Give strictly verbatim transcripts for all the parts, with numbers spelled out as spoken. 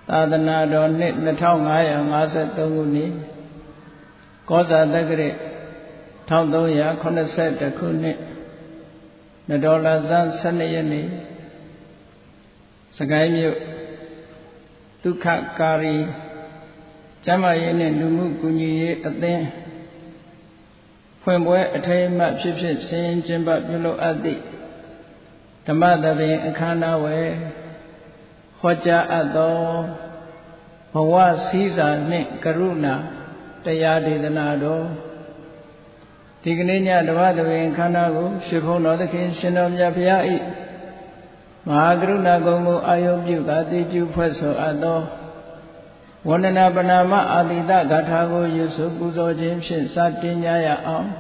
သာသနာတော်နှစ်နှစ်ထောင်ငါးရာငါးဆယ်သုံးခုနှစ်ကောဇာတက္ကရာတစ်ထောင်သုံးရာခုနှစ်ဆယ့်တစ်ခုနှစ်နဒေါ်လာဇန်ဆယ်နှစ်ရက်နေ့စကိုင်းမြို့ဒုက္ခကာရီကျမ်းမာရေးနဲ့လူမှုကူညီရေးအသင်းဖွင့်ပွဲအထိမ်းအမှတ်ဖြစ်ဖြစ်ဆင်ကျင်းပပြုလုပ်အပ်သည့်ဓမ္မသဘင်အခမ်းအနားဝယ်ဟောကြားအပ်သောဘဝစည်းစာနှင့်ကရုဏာတရားဒေသနာတော်ဒီကနေ့ညဓမ္မသဘင်အခမ်းအနားကိုရှင်ဘုန်းတော်သခင်ရှင်တော်မြတ်ဘုရား၏မဟာကရုဏာဂုဏ်ကိုအာယုပြုကာသိကျူဖွဲ့ဆိုအပ်သောဝန္ဒနာပနာမအာတိတဂါထာကိုရွတ်ဆိုပူဇော်ခြင်းဖြင့်စတင်ကြရအောင်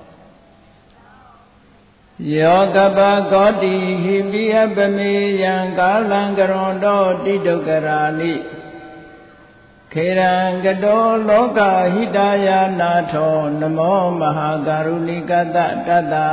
ယောကပကောတိဟိပိယပမေယံကာလံကရွန်တောတိဒုက္ခရာနိခေရံကတောလောကဟိတယာနာထောနမောမဟာကရုဏိကတတတ္တာ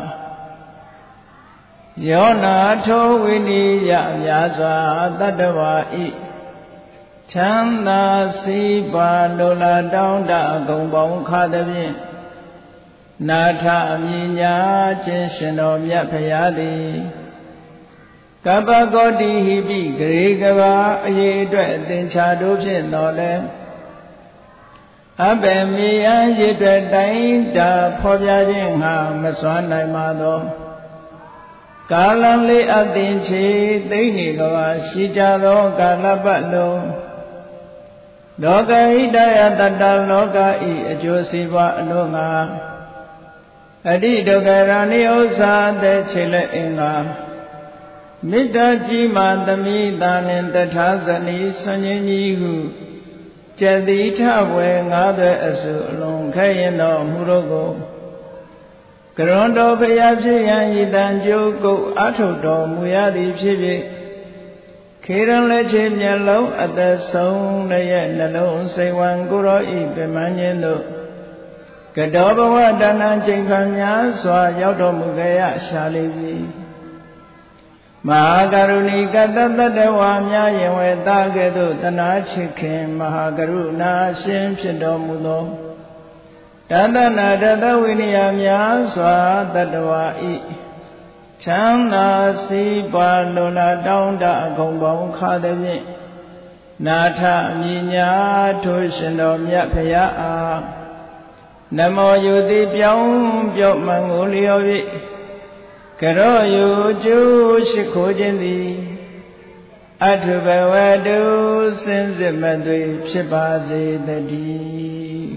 ယောနာထောဝိနိယမြာစွာတတ္တဝါဤချမ်းသာစီးပါလိုလားတောင်းတအကုန်ပေါင်းခါသည်ဖြင့်နာထအမြင်ညာခြင်းရှင်တော်မြတ်ဖရာသည်ကပ္ပကောတိဟိပိဂရေကဘာအရေးအတွက်အသင်္ချာတို့ဖြင့်တော်လဲအဘယ်မြေယံရည်အတွက်တိုင်းတာဖော်ပြခြင်းငါမစွမ်းနိုင်ပါသောကာလံလေးအသင်ချေသိနေကဘာရှိကြသောကာလပတ်လုံးလောကဟိတယတတ္တလောကဤအကျိုးစီးပွားအလို့ငါအတိဒုက္ခရာနိဥ္စာတဲ့ခြေလက်အင်္ဂါမေတ္တာကြီးမှသမိတာနှင့်တထာဇနီဆွန်ခြင်းကြီးဟုကျတိထဝေငါးသွဲအစုအလုံးခဲရင်တော်မူတော့ကိုကရွန်တော်ဖရာဖြစ်ရန်ဤတန်ကြိုးကုတ်အထုတော်မူရသည်ဖြစ်ဖြစ်ခေရန်လက်ချေမျက်လုံးအသက်ဆုံးရဲ့နှလုံးစိတ်ဝံကိုရောဤပြမန်းခြင်းတို့ကတောဘဝတဏ္ဍချိန်ခံများစွာရောက်တော်မူကြရရှာလိမ့်ပြီမဟာကရုဏီကတ္တတတ္တဝါများယင်ဝေတာကဲ့သို့တနာချစ်ခင်မဟာကရုဏာရှင်ဖြစ်တော်မူသောတတ္တနာတတဝိနည်းများစွာတတ္တဝါဤချမ်းသာစီးပွားလိုလားတောင်းတအကုန်ပေါင်းခါသည်ဖြင့်နာထအမြင်ညာထိုရှင်တော်မြတ်ဖရာအားနမောယုတိပြောင်းပြော့မှန်ကိုလျော်၍ကရောယုကျိုးရှိခိုးခြင်းသည်အထုဘဝတုစင်စစ်မသွေဖြစ်ပါစေတည်း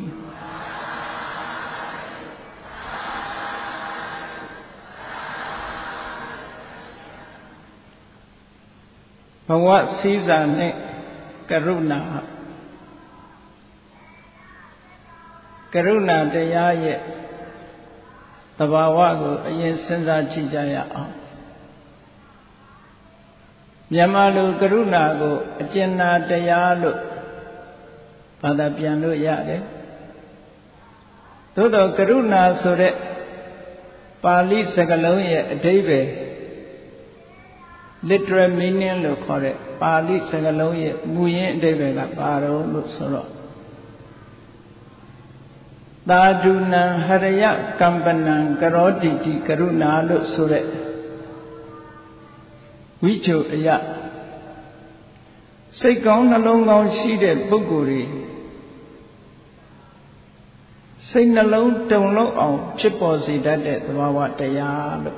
ဘဝစည်းစာနှင့်ကရုဏာကရုဏာတရားရဲ့သဘာဝကိုအရင်စဉ်းစားကြည့်ကြရအောင်မြန်မာလူကရုဏာကိုအကျဉ်းနာတရားလို့ဘာသာပြန်လို့ရတယ်သို့တော့ကရုဏာဆိုတဲ့ပါဠိစကားလုံးရဲ့အဓိပ္ပာယ် literal meaning လို့ခေါ်တဲ့ပါဠိစကားလုံးရဲ့မူရင်းအဓိပ္ပာယ်ကဘာတော့လို့ဆိုတော့သာဓုနံဟရယကမ္ပနံကရောတိတိကရုဏာလို့ဆိုတဲ့ဝိချုအယစိတ်ကောင်းနှလုံးကောင်းရှိတဲ့ပုဂ္ဂိုလ်တွေစိတ်နှလုံးတုန်လှုပ်အောင်ဖြစ်ပေါ်စေတတ်တဲ့သဘာဝတရားလို့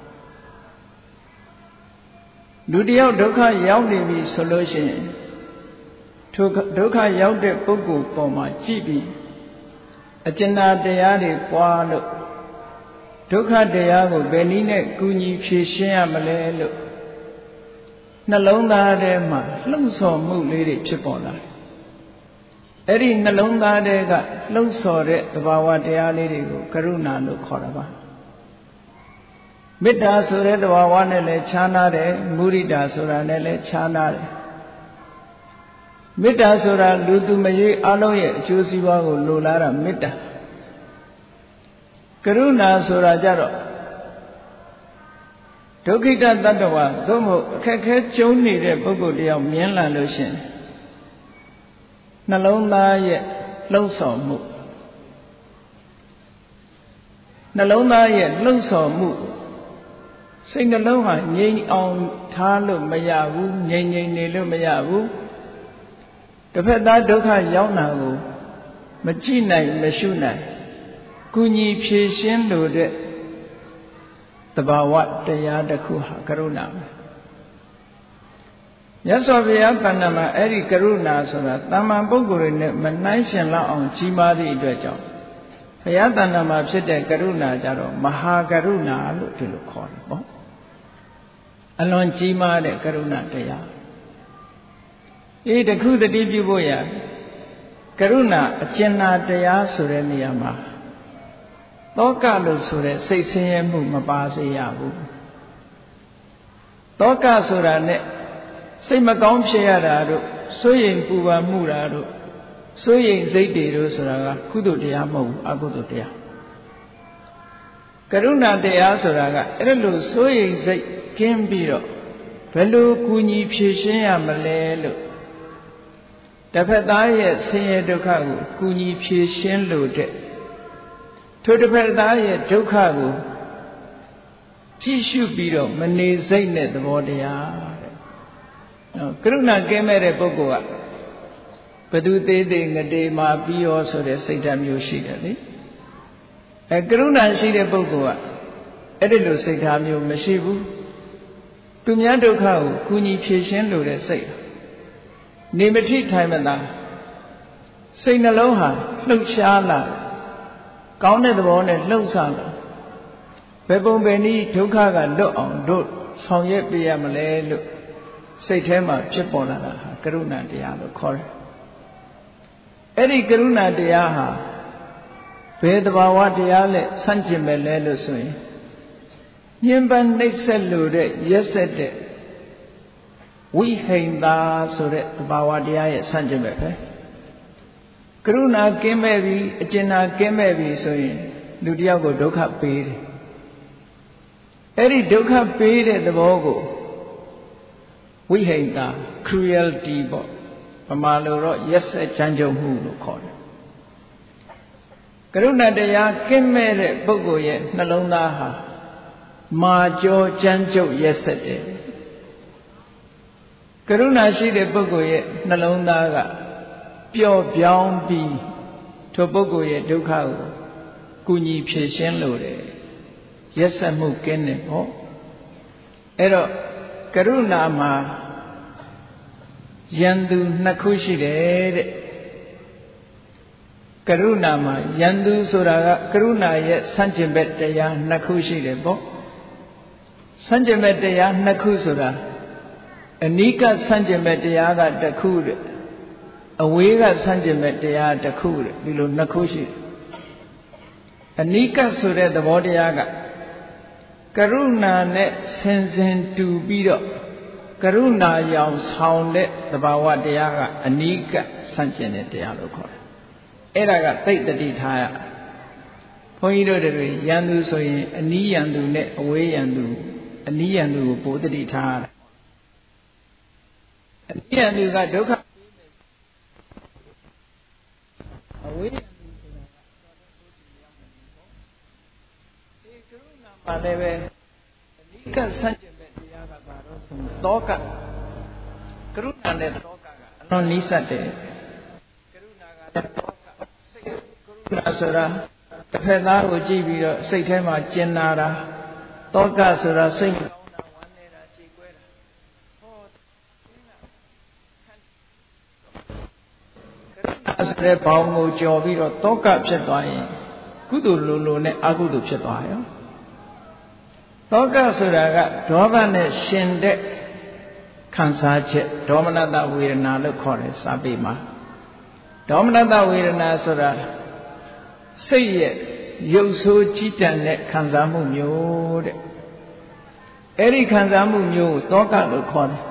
လူတယောက်ဒုက္ခရောက်နေပြီဆိုလို့ရှိရင်ထိုဒုက္ခရောက်တဲ့ပုဂ္ဂိုလ်ပေါ်မှာကြည့်ပြီးအကျဉ်းတရားတွေပွားလို့ဒုက္ခတရားကိုဘယ်နည်းနဲ့ကူညီဖြေရှင်းရမလဲလို့နှလုံးသားထဲမှာလှုပ်ဆော်မှုလေးတွေဖြစ်ပေါ်လာတယ်။အဲ့ဒီနှလုံးသားထဲကလှုပ်ဆော်တဲ့သဘာဝတရားလေးတွေကိုကရုဏာလို့ခေါ်တာပါ။မေတ္တာဆိုတဲ့သဘာဝနဲ့လည်းခြားနာတယ်မုဒိတာဆိုတာနဲ့လည်းခြားနာတယ်မေတ္တာဆိုတာလူသူမရွေးအလုံးရဲ့အကျိုးစီးပွားကိုလိုလားတာမေတ္တာကရုဏာဆိုတာကြတော့ဒုက္ခိတတ္တဝါသို့မဟုတ်အခက်ခဲကျုံနေတဲ့ပုဂ္ဂိုလ်တယောက်မြင်လာလို့ရှင်နှလုံးသားရဲ့လှုပ်ဆော်မှုနှလုံးသားရဲ့လှုပ်ဆော်မှုစိတ်နှလုံးဟာငြိမ်အောင်ထားလို့မရဘူးငြိမ်ငြိမ်နေလို့မရဘူးတစ်ဖက်သားဒုက္ခရောက်တာကိုမကြည့်နိုင်မရှုနိုင်ကုညီဖြေရှင်းလို့တဲ့သဘာဝတရားတစ်ခုဟာကရုဏာပဲမြတ်စွာဘုရားတဏ္ဍာမှာအဲ့ဒီကရုဏာဆိုတာတမ္မာပုဂ္ဂိုလ်တွေနဲ့မနှိုင်းရှင်လောက်အောင်ကြီးမားသည့်အတွက်ကြောင့်ဘုရားတဏ္ဍာမှာဖြစ်တဲ့ကရုဏာကြတော့မဟာကရုဏာလို့ဒီလိုခေါ်တယ်ပေါ့အလွန်ကြီးမားတဲ့ကရုဏာတရားအေးတခုတတိပြုဖို့ရကရုဏာအကျဉ်းနာတရားဆိုတဲ့နေရာမှာတောကလို့ဆိုတဲ့စိတ်ဆင်းရဲမှုမပါစေရဘူးတောကဆိုတာနဲ့စိတ်မကောင်းဖြစ်ရတာတို့စိုးရိမ်ပူပန်မှုတာတို့စိုးရိမ်စိတ်တွေတို့ဆိုတာကကုသိုလ်တရားမဟုတ်ဘူးအကုသိုလ်တရားကရုဏာတရားဆိုတာကအဲ့လိုစိုးရိမ်စိတ်ကင်းပြီးတော့ဘယ်လိုကူညီဖြေရှင်းရမလဲလို့တစ်ဖက်သားရဲ့ဆင်းရဲဒုက္ခကိုကူညီဖြေရှင်းလို့တဲ့ထိုတစ်ဖက်သားရဲ့ဒုက္ခကိုကြည့်ရှုပြီးတော့မနေစိတ်နဲ့သဘောတရားတဲ့နော်ကရုဏာကင်းမဲ့တဲ့ပုဂ္ဂိုလ်ကဘသူသေးသေးငတေမာပြီးရောဆိုတဲ့စိတ်ဓာတ်မျိုးရှိတယ်လေအဲကရုဏာရှိတဲ့ပုဂ္ဂိုလ်ကအဲ့ဒီလိုစိတ်ဓာတ်မျိုးမရှိဘူးသူများဒုက္ခကိုကူညီဖြေရှင်းလို့တဲ့စိတ်နေမထိထိုင်မသာစိတ်နှလုံးဟာလှုပ်ရှားလာကောင်းတဲ့သဘောနဲ့လှုပ်ရှားလာဘယ်ပုံပဲနည်းဒုက္ခကလွတ်အောင်တို့ဆောင်ရွက်ပြရမလဲလို့စိတ်ထဲမှာဖြစ်ပေါ်လာတာဟာကရုဏာတရားလို့ခေါ်တယ်အဲ့ဒီကရုဏာတရားဟာဘယ်သဘာဝတရားလဲဆန့်ကျင်ပဲလဲလို့ဆိုရင်ညှဉ်းပန်းနှိပ်စက်လို့တဲ့ရက်စက်တဲ့ဝိဟိန္တာဆိုတဲ့သဘာဝတရားရဲ့ဆန့်ကျင်ပဲပဲကရုဏာကင်းမဲ့ပြီအကျဉ်းနာကင်းမဲ့ပြီဆိုရင်လူတယောက်ကိုဒုက္ခပေးတယ်အဲ့ဒီဒုက္ခပေးတဲ့သဘောကိုဝိဟိန္တာ cruelty ပေါ့ပမာလိုတော့ရက်စက်ကြမ်းကြုတ်မှုလို့ခေါ်တယ်ကရုဏာတရားကင်းမဲ့တဲ့ပုဂ္ဂိုလ်ရဲ့နှလုံးသားဟာမာကျော်ကြမ်းကြုတ်ရက်စက်တယ်ကရုဏာရှိတဲ့ပုဂ္ဂိုလ်ရဲ့နှလုံးသားကပျော့ပြောင်းပြီးထိုပုဂ္ဂိုလ်ရဲ့ဒုက္ခကိုကုညီဖြေရှင်းလို့တယ်ရက်စက်မှုကင်းတယ်ပေါ့အဲ့တော့ကရုဏာမှာယန္တုနှစ်ခုရှိတယ်တဲ့ကရုဏာမှာယန္တုဆိုတာကကရုဏာရဲ့ဆန့်ကျင်ဘက်တရားနှစ်ခုရှိတယ်ပေါ့ဆန့်ကျင်ဘက်တရားနှစ်ခုဆိုတာအနိကဆန့်ကျင်ဘက်တရားကတစ်ခုတဲ့အဝေးကဆန့်ကျင်ဘက်တရားတစ်ခုတဲ့ဒီလိုနှစ်ခုရှိတယ်အနိကဆိုတဲ့သဘောတရားကကရုဏာနဲ့ဆင်ဆင်တူပြီးတော့ကရုဏာရောင်ဆောင်တဲ့သဘာဝတရားကအနိကဆန့်ကျင်တဲ့တရားလို့ခေါ်တယ်အဲ့ဒါကသိတတိထားရဘုန်းကြီးတို့တွေယန္တုဆိုရင်အနိယန္တုနဲ့အဝေးယန္တုအနိယန္တုကိုပိုတတိထားရတယ်အနိယန္တုကဒုက္ခအဝေးယန္တုဆိုတာကသောတပုတိရောက်နေပေါ့ဒီကရုဏာမှာလည်းပဲအနိကဆန့်ကျင်တဲ့တရားကဘာလို့ဆိုတောကကရုဏာနဲ့တောကကအလွန်နီးစပ်တယ်ကရုဏာကလည်းတောကစိတ်ကရုဏာဆိုတာတစ်ဖက်သားကိုကြည့်ပြီးတော့စိတ်ထဲမှာကျင်နာတာတောကဆိုတာစိတ်ကောင်းတာဝမ်းနေတာကြည်ကွဲတာဟောကရုဏာဆိုတဲ့ဘောင်ကိုကြော်ပြီးတော့တောကဖြစ်သွားရင်ကုသိုလ်လိုလိုနဲ့အကုသိုလ်ဖြစ်သွားရောတောကဆိုတာကဒေါသနဲ့ရှင်တဲ့ခံစားချက်ဒေါမနတဝေဒနာလို့ခေါ်တယ်စာပေမှာဒေါမနတဝေဒနာဆိုတာစိတ်ရဲ့ရုပ်ဆိုးကြီးတန်တဲ့ခံစားမှုမျိုးတဲ့အဲ့ဒီခံစားမှုမျိုးကိုတောကလို့ခေါ်တယ်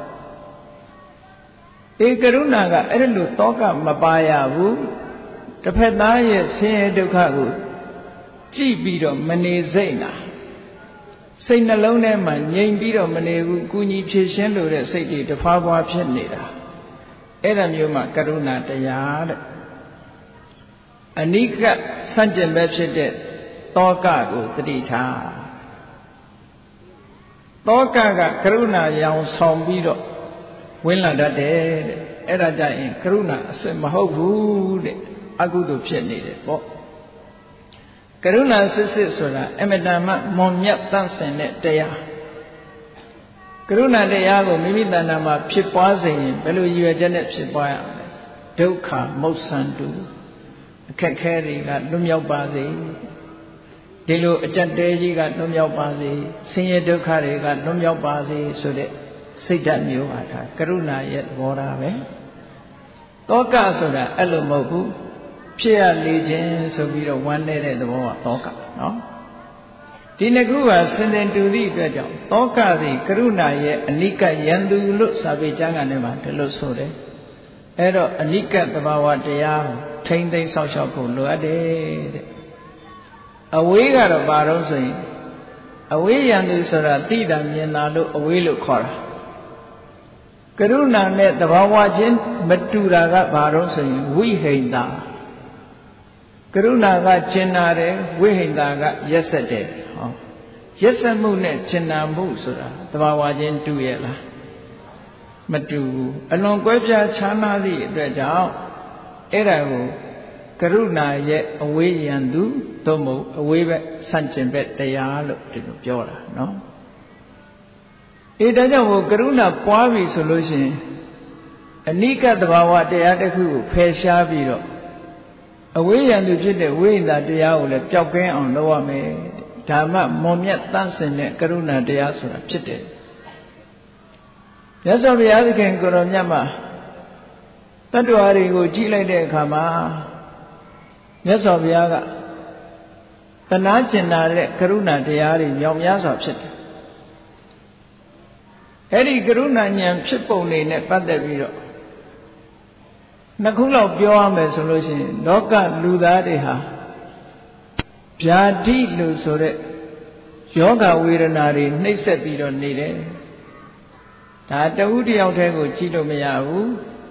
ဧကရုဏာကအဲ့လိုတောကမပါရဘူးတစ်ဖက်သားရဲ့ဆင်းရဲဒုက္ခကိုကြည့်ပြီးတော့မနေစိတ်နာစိတ်နှလုံးထဲမှာငြိမ်ပြီးတော့မနေဘူးကုညီဖြည့်ရှင်းလို့တဲ့စိတ်တွေတဖွာဖွာဖြစ်နေတာအဲ့ဒါမျိုးမှကရုဏာတရားတဲ့အနိကဆန့်ကျင်ဘက်ဖြစ်တဲ့တောကကိုသတိထားတောကကကရုဏာရောင်ဆောင်ပြီးတော့ဝင်လာတတ်တယ်တဲ့အဲ့ဒါကြရင်ကရုဏာအစစ်မဟုတ်ဘူးတဲ့အကုသိုလ်ဖြစ်နေတယ်ပေါ့ကရုဏာစစ်စစ်ဆိုတာအမတန်မှမွန်မြတ်တန့်စင်တဲ့တရားကရုဏာတရားကိုမိမိတဏ္ဍာမှာဖြစ်ပွားစေရင်ဘယ်လိုရည်ရွယ်ချက်နဲ့ဖြစ်ပွားရမလဲဒုက္ခမုတ်ဆန်တုအခက်ခဲတွေကလွတ်မြောက်ပါစေဒီလိုအကြက်တဲကြီးကလွတ်မြောက်ပါစေဆင်းရဲဒုက္ခတွေကလွတ်မြောက်ပါစေဆိုတဲ့စိတ်ဓာတ်မျိုးဟာဒါကရုဏာရဲ့သဘောထားပဲတောကဆိုတာအဲ့လိုမဟုတ်ဘူးဖြစ်ရလေခြင်းဆိုပြီးတော့ဝမ်းနေတဲ့သဘောကတောကနော်ဒီနှစ်ခုဟာစင်စင်တူသည့်အတွက်ကြောင့်တောကသည်ကရုဏာရဲ့အနိကယံသူလို့စာပေကျမ်းကနေမှာဒီလိုဆိုတယ်အဲ့တော့အနိကသဘာဝတရားထိမ့်သိမ့်ဆောက်ရှောက်ဖို့လိုအပ်တယ်တဲ့အဝေးကတော့ဘာလို့ဆိုရင်အဝေးယံသူဆိုတာသိတာမြင်တာလို့အဝေးလို့ခေါ်တာကရုဏာနဲ့သဘာဝချင်းမတူတာကဘာလို့ဆိုရင်ဝိဟိန္တာကရုဏာကကျင်နာတယ်ဝိဟိန္တာကရက်ဆက်တယ်ဟောရက်ဆက်မှုနဲ့ကျင်နာမှုဆိုတာသဘာဝချင်းတူရဲ့လားမတူဘူးအလွန်ကွဲပြားခြားနားသည့်အတွက်ကြောင့်အဲ့ဒါကိုကရုဏာရဲ့အဝေးယံသူသို့မဟုတ်အဝေးဘက်ဆန့်ကျင်ဘက်တရားလို့ဒီလိုပြောတာနော်အဲဒါကြောင့်ဟိုကရုဏာပွားပြီဆိုလို့ရှိရင်အနိကသဘာဝတရားတစ်ခုကိုဖယ်ရှားပြီးတော့အဝေးယံသူဖြစ်တဲ့ဝိဟိန္တာတရားကိုလည်းပျောက်ကင်းအောင်လုပ်ရမယ်ဒါမှမွန်မြတ်တန့်စင်တဲ့ကရုဏာတရားဆိုတာဖြစ်တယ်မြတ်စွာဘုရားသခင်ကိုယ်တော်မြတ်မှာတတ္တဝါတွေကိုကြည့်လိုက်တဲ့အခါမှာမြတ်စွာဘုရားကတနာကျင်နာတဲ့ကရုဏာတရားတွေမြောက်များစွာဖြစ်တယ်အဲ့ဒီကရုဏာဉာဏ်ဖြစ်ပုံတွေနဲ့ပတ်သက်ပြီးတော့နှစ်ခုလောက်ပြောရမယ်ဆိုလို့ရှိရင်လောကလူသားတွေဟာဗျာဒိလို့ဆိုတဲ့ယောဂဝေဒနာတွေနှိပ်စက်ပြီးတော့နေတယ်ဒါတဝုတယောက်တည်းကိုကြည့်လို့မရဘူး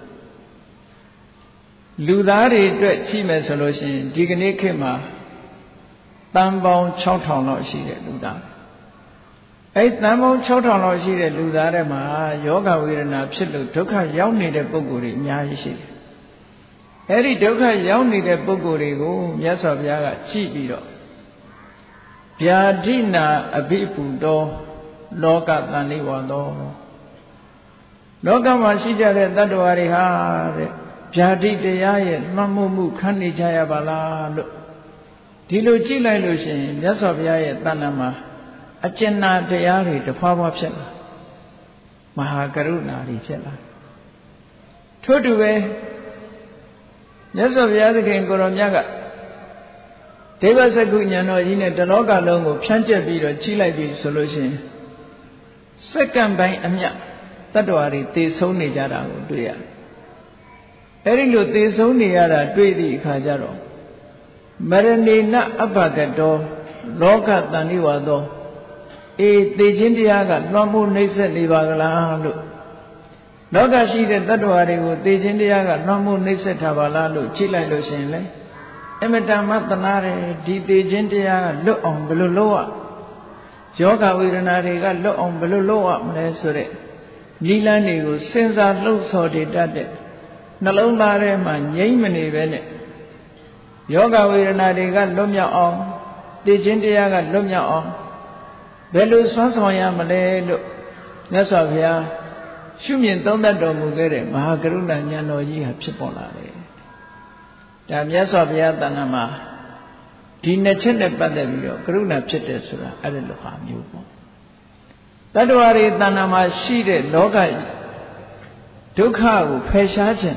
လူသားတွေအတွက်ကြည့်မယ်ဆိုလို့ရှိရင်ဒီကနေ့ခေတ်မှာတန်ပေါင်း၆ထောင်လောက်ရှိတဲ့လူသားအဲ့တန်ပေါင်း၆ထောင်လောက်ရှိတဲ့လူသားတွေမှာယောဂဝေဒနာဖြစ်လို့ဒုက္ခရောက်နေတဲ့ပုဂ္ဂိုလ်တွေအများကြီးရှိတယ်အဲ့ဒီဒုက္ခရောက်နေတဲ့ပုဂ္ဂိုလ်တွေကိုမြတ်စွာဘုရားကကြည့်ပြီးတော့ဗျာဒိနာအဘိပူတောလောကတန်လေးဝါသောလောကမှာရှိကြတဲ့တတ္တဝါတွေဟာတဲ့ဗျာဒိတရားရဲ့မှတ်မှုမှုခံနေကြရပါလားလို့ဒီလိုကြည့်လိုက်လို့ရှိရင်မြတ်စွာဘုရားရဲ့တဏ္ဍာမှာအကျဉ်းနာတရားတွေတဖွာဖွာဖြစ်လာမဟာကရုဏာတွေဖြစ်လာထို့တူပဲမြတ်စွာဘုရားသခင်ကိုရောမြတ်ကဒေဝစကုဉာဏ်တော်ကြီးနဲ့တလောကလုံးကိုဖြန့်ကျက်ပြီးတော့ကြီးလိုက်ပြီဆိုလို့ရှိရင်စက္ကန့်ပိုင်းအမြတ်တတ္တဝါတွေသေဆုံးနေကြတာကိုတွေ့ရတယ်။အဲဒီလိုသေဆုံးနေရတာတွေ့သည့်အခါကျတော့မရဏေနအပ္ပကတောလောကတန်ဋိဝါသောအေးသေခြင်းတရားကလွှမ်းမိုးနှိမ့်ဆက်နေပါကလားလို့လောကရှိတဲ့တတ္တဝါတွေကိုသေခြင်းတရားကလွှမ်းမိုးနှိမ့်ဆက်ထားပါလားလို့ကြည့်လိုက်လို့ရှိရင်လေအမတန်မှသနာတယ်ဒီသေခြင်းတရားကလွတ်အောင်ဘယ်လိုလုပ်ရယောဂဝေဒနာတွေကလွတ်အောင်ဘယ်လိုလုပ်ရမလဲဆိုတဲ့နိလန်းတွေကိုစဉ်းစားလှုပ်ဆော်တည်တတ်တဲ့နှလုံးသားထဲမှာငြိမ့်မနေပဲနဲ့ယောဂဝေဒနာတွေကလွတ်မြောက်အောင်သေခြင်းတရားကလွတ်မြောက်အောင်ဘယ်လိုဆွမ်းဆောင်ရမလဲလို့မြတ်စွာဘုရားရှုမြင်သုံးသပ်တော်မူခဲ့တဲ့မဟာကရုဏာဉာဏ်တော်ကြီးဟာဖြစ်ပေါ်လာတယ်။ဒါမြတ်စွာဘုရားတဏ္ဍာမှာဒီနှစ်ချက်နဲ့ပတ်သက်ပြီးတော့ကရုဏာဖြစ်တယ်ဆိုတာအဲ့ဒီလိုဟာမျိုးပေါ့။တတ္တဝါတွေတဏ္ဍာမှာရှိတဲ့လောကဒုက္ခကိုဖယ်ရှားခြင်း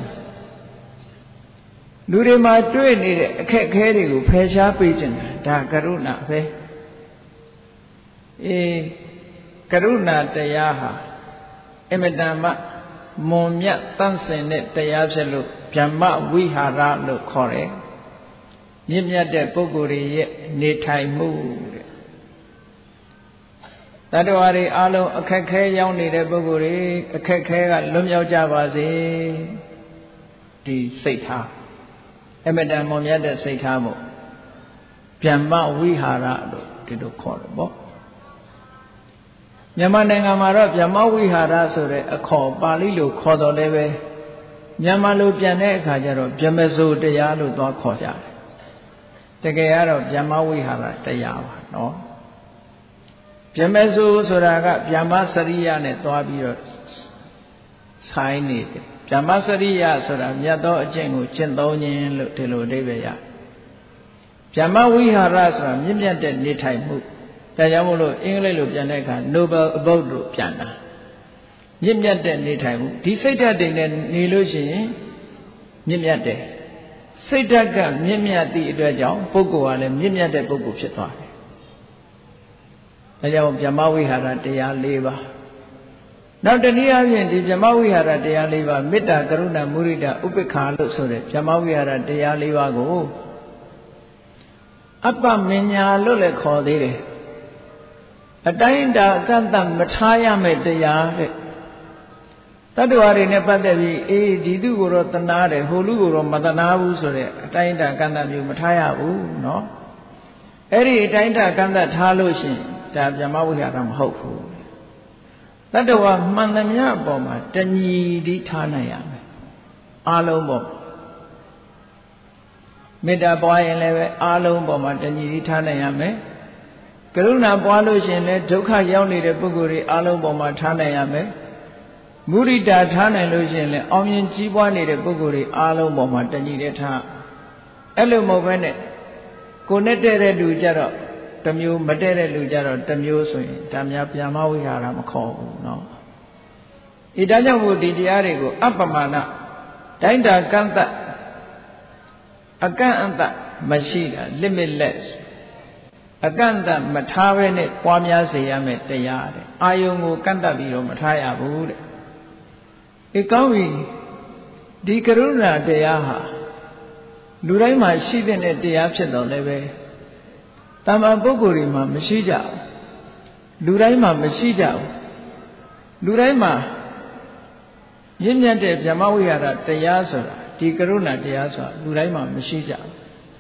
လူတွေမှာတွေ့နေတဲ့အခက်အခဲတွေကိုဖယ်ရှားပေးခြင်းဒါကရုဏာပဲအေးကရုဏာတရားဟာအမတန်မှမွန်မြတ်တန့်စင်တဲ့တရားဖြစ်လို့ဗြဟ္မဝိဟာရလို့ခေါ်တယ်မြင့်မြတ်တဲ့ပုဂ္ဂိုလ်တွေရဲ့နေထိုင်မှုတဲ့တတ္တဝါတွေအားလုံးအခက်ခဲရောက်နေတဲ့ပုဂ္ဂိုလ်တွေအခက်ခဲကလွတ်မြောက်ကြပါစေဒီစိတ်ထားအမတန်မွန်မြတ်တဲ့စိတ်ထားမို့ဗျမ္မဝိဟာရလို့ဒီလိုခေါ်တယ်ပေါ့မြန်မာနိုင်ငံမှာတော့ဗျမ္မဝိဟာရဆိုတဲ့အခေါ်ပါဠိလိုခေါ်တော်လည်းပဲမြန်မာလိုပြန်တဲ့အခါကျတော့ဗျမစိုးတရားလို့သွားခေါ်ကြတယ်တကယ်ကတော့ဗျမ္မဝိဟာရတရားပါနော်ဗျမစိုးဆိုတာကဗျမ္မစရိယနဲ့သွားပြီးတော့ဆိုင်နေတယ်ဗျမ္မစရိယဆိုတာမြတ်သောအကျင့်ကိုကျင့်သုံးခြင်းလို့ဒီလိုအဓိပ္ပာယ်ရဗျမ္မဝိဟာရဆိုတာမြင့်မြတ်တဲ့နေထိုင်မှုဒါကြောင့်မို့လို့အင်္ဂလိပ်လိုပြန်တဲ့အခါ noble abode လို့ပြန်တာမြင့်မြတ်တဲ့နေထိုင်မှုဒီစိတ်ဓာတ်တွေနဲ့နေလို့ရှိရင်မြင့်မြတ်တယ်စိတ်ဓာတ်ကမြင့်မြတ်သည့်အတွက်ကြောင့်ပုဂ္ဂိုလ်ကလည်းမြင့်မြတ်တဲ့ပုဂ္ဂိုလ်ဖြစ်သွားတယ်ဒါကြောင့်ဗျမ္မဝိဟာရတရား၄ပါးနောက်တနည်းအားဖြင့်ဒီဗျမ္မဝိဟာရတရား၄ပါးမေတ္တာကရုဏာမုဒိတာဥပေက္ခာလို့ဆိုတဲ့ဗျမ္မဝိဟာရတရား၄ပါးကိုအပ္ပမညာလို့လည်းခေါ်သေးတယ်အတိုင်းတာအကန့်အသတ်မထားရမယ့်တရားတဲ့တတ္တဝါတွေနဲ့ပတ်သက်ပြီးအေးဒီသူကိုတော့တနာတယ်ဟိုလူကိုတော့မတနာဘူးဆိုတဲ့အတိုင်းတာအကန့်အသတ်မျိုးမထားရဘူးเนาะအဲ့ဒီအတိုင်းတာအကန့်အသတ်ထားလို့ရှိရင်ဒါဗျမ္မဝိဟာရမဟုတ်ဘူးတတ္တဝါမှန်သမျှအပေါ်မှာတညီတိထားနိုင်ရမယ်အားလုံးပေါ်မေတ္တာပွားရင်လည်းပဲအားလုံးပေါ်မှာတညီတိထားနိုင်ရမယ်ကရုဏာပွားလို့ရှိရင်လည်းဒုက္ခရောက်နေတဲ့ပုဂ္ဂိုလ်တွေအားလုံးပေါ်မှာထားနိုင်ရမယ်မုဒိတာထားနိုင်လို့ရှိရင်လည်းအောင်မြင်ကြီးပွားနေတဲ့ပုဂ္ဂိုလ်တွေအားလုံးပေါ်မှာတညီတဲ့ထားအဲ့လိုမဟုတ်ဘဲနဲ့ကိုယ်နဲ့တဲ့တဲ့လူကြတော့တမျိုးမတဲ့တဲ့လူကြတော့တမျိုးဆိုရင်ဒါများဗျမ္မဝိဟာရမခေါ်ဘူးเนาะဤဒါကြောင့်မို့ဒီတရားတွေကိုအပ္ပမာဏတိုင်းတာကန့်သက်အကန့်အသတ်မရှိတာ limitless အကန့်အသတ်မထားဘဲနဲ့ပွားများစေရမယ်တရားတဲ့အာယုံကိုကန့်သတ်ပြီးတော့မထားရဘူးတဲ့အေးကောင်းပြီဒီကရုဏာတရားဟာလူတိုင်းမှာရှိတဲ့တရားဖြစ်တော့လည်းပဲတမ္မာပုဂ္ဂိုလ်တွေမှာမရှိကြဘူးလူတိုင်းမှာမရှိကြဘူးလူတိုင်းမှာမြင့်မြတ်တဲ့ဗျမ္မဝိဟာရတရားဆိုတာဒီကရုဏာတရားဆိုတာလူတိုင်းမှာမရှိကြဘူး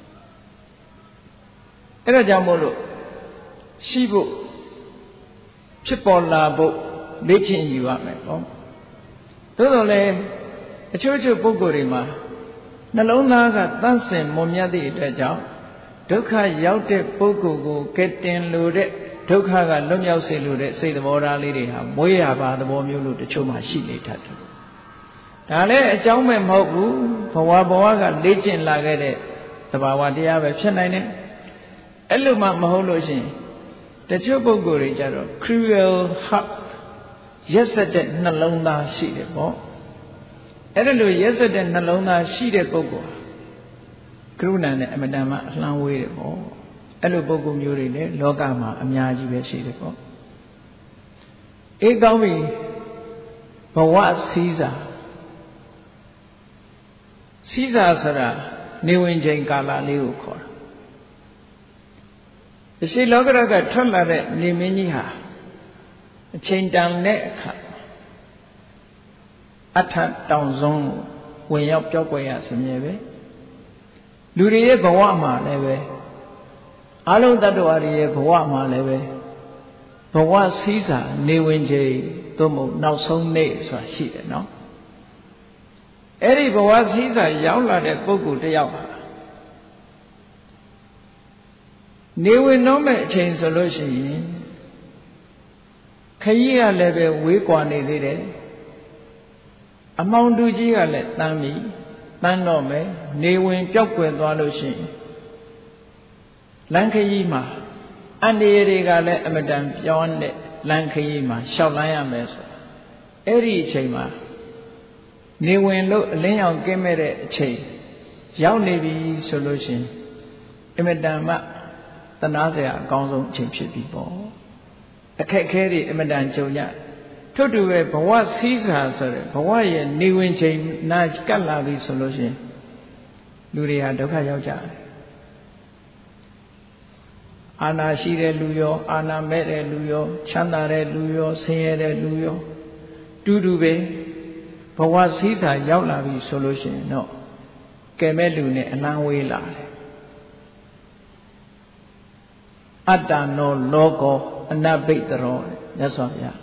အဲ့ဒါကြောင့်မို့လို့ရှိဖို့ဖြစ်ပေါ်လာဖို့လေ့ကျင့်ယူရမယ်ပေါ့သို့တော်လည်းအချို့ချို့ပုဂ္ဂိုလ်တွေမှာနှလုံးသားကသန့်စင်မွန်မြတ်သည့်အတွက်ကြောင့်ဒုက္ခရောက်တဲ့ပုဂ္ဂိုလ်ကိုကဲတင်လို့တဲ့ဒုက္ခကလွတ်မြောက်စေလို့တဲ့စိတ်သဘောထားလေးတွေဟာမွေးရပါသဘောမျိုးလို့တချို့မှရှိနေတတ်တယ်ဒါလည်းအကြောင်းမဲ့မဟုတ်ဘူးဘဝဘဝကလေ့ကျင့်လာခဲ့တဲ့သဘာဝတရားပဲဖြစ်နိုင်တယ်အဲ့လိုမှမဟုတ်လို့ရှိရင်တချို့ပုဂ္ဂိုလ်တွေကြတော့ cruel heart ရက်စက်တဲ့နှလုံးသားရှိတယ်ပေါ့အဲ့ဒါလိုရက်စက်တဲ့နှလုံးသားရှိတဲ့ပုဂ္ဂိုလ်ကရုဏာနဲ့အမတန်မှအလှမ်းဝေးတယ်ပေါ့အဲ့လိုပုဂ္ဂိုလ်မျိုးတွေလည်းလောကမှာအများကြီးပဲရှိတယ်ပေါ့အေးကောင်းပြီဘဝစည်းစာစည်းစာဆိုတာနေဝင်ချိန်ကာလလေးကိုခေါ်တာအရှိလောကရကထွက်လာတဲ့နေမင်းကြီးဟာအချိန်တန်တဲ့အခါအထတောင်ဆုံးဝင်ရောက်ပြောက်ွယ်ရစမြဲပဲလူတွေရဲ့ဘဝမှာလည်းပဲအလုံးတ attva တွေရဲ့ဘဝမှာလည်းပဲဘဝစည်းစာနေဝင်ချိန်သို့မဟုတ်နောက်ဆုံးနေ့ဆိုတာရှိတယ်နော်အဲ့ဒီဘဝစည်းစာရောက်လာတဲ့ပုဂ္ဂိုလ်တစ်ယောက်ဟာနေဝင်တော့မဲ့အချိန်ဆိုလို့ရှိရင်ခရီးကလည်းပဲဝေးကွာနေသေးတယ်အမောင်တူကြီးကလည်းတန်းပြီတန်းတော့မယ်နေဝင်ပျောက်ကွယ်သွားလို့ရှိရင်လမ်းခရီးမှာအန္တရာယ်တွေကလည်းအမတန်ပြောင်းတဲ့လမ်းခရီးမှာရှောက်လန်းရမယ်ဆိုအဲ့ဒီအချိန်မှာနေဝင်လို့အလင်းရောင်ကင်းမဲ့တဲ့အချိန်ရောက်နေပြီဆိုလို့ရှိရင်အမတန်မှတနာစရာအကောင်းဆုံးအချိန်ဖြစ်ပြီပေါ့အခက်ခဲတွေအမတန်ကြုံရထို့တူပဲဘဝစည်းစာဆိုတဲ့ဘဝရဲ့နေဝင်ချိန်နာကပ်လာပြီဆိုလို့ရှိရင်လူတွေဟာဒုက္ခရောက်ကြတယ်အာနာရှိတဲ့လူရောအာနာမဲ့တဲ့လူရောချမ်းသာတဲ့လူရောဆင်းရဲတဲ့လူရောတူတူပဲဘဝစည်းစာရောက်လာပြီဆိုလို့ရှိရင်တော့ကဲမဲ့လူနဲ့အလန်းဝေးလာတယ်အတ္တနောလောကောအနဘိတ္တရောမြတ်စွာဘုရား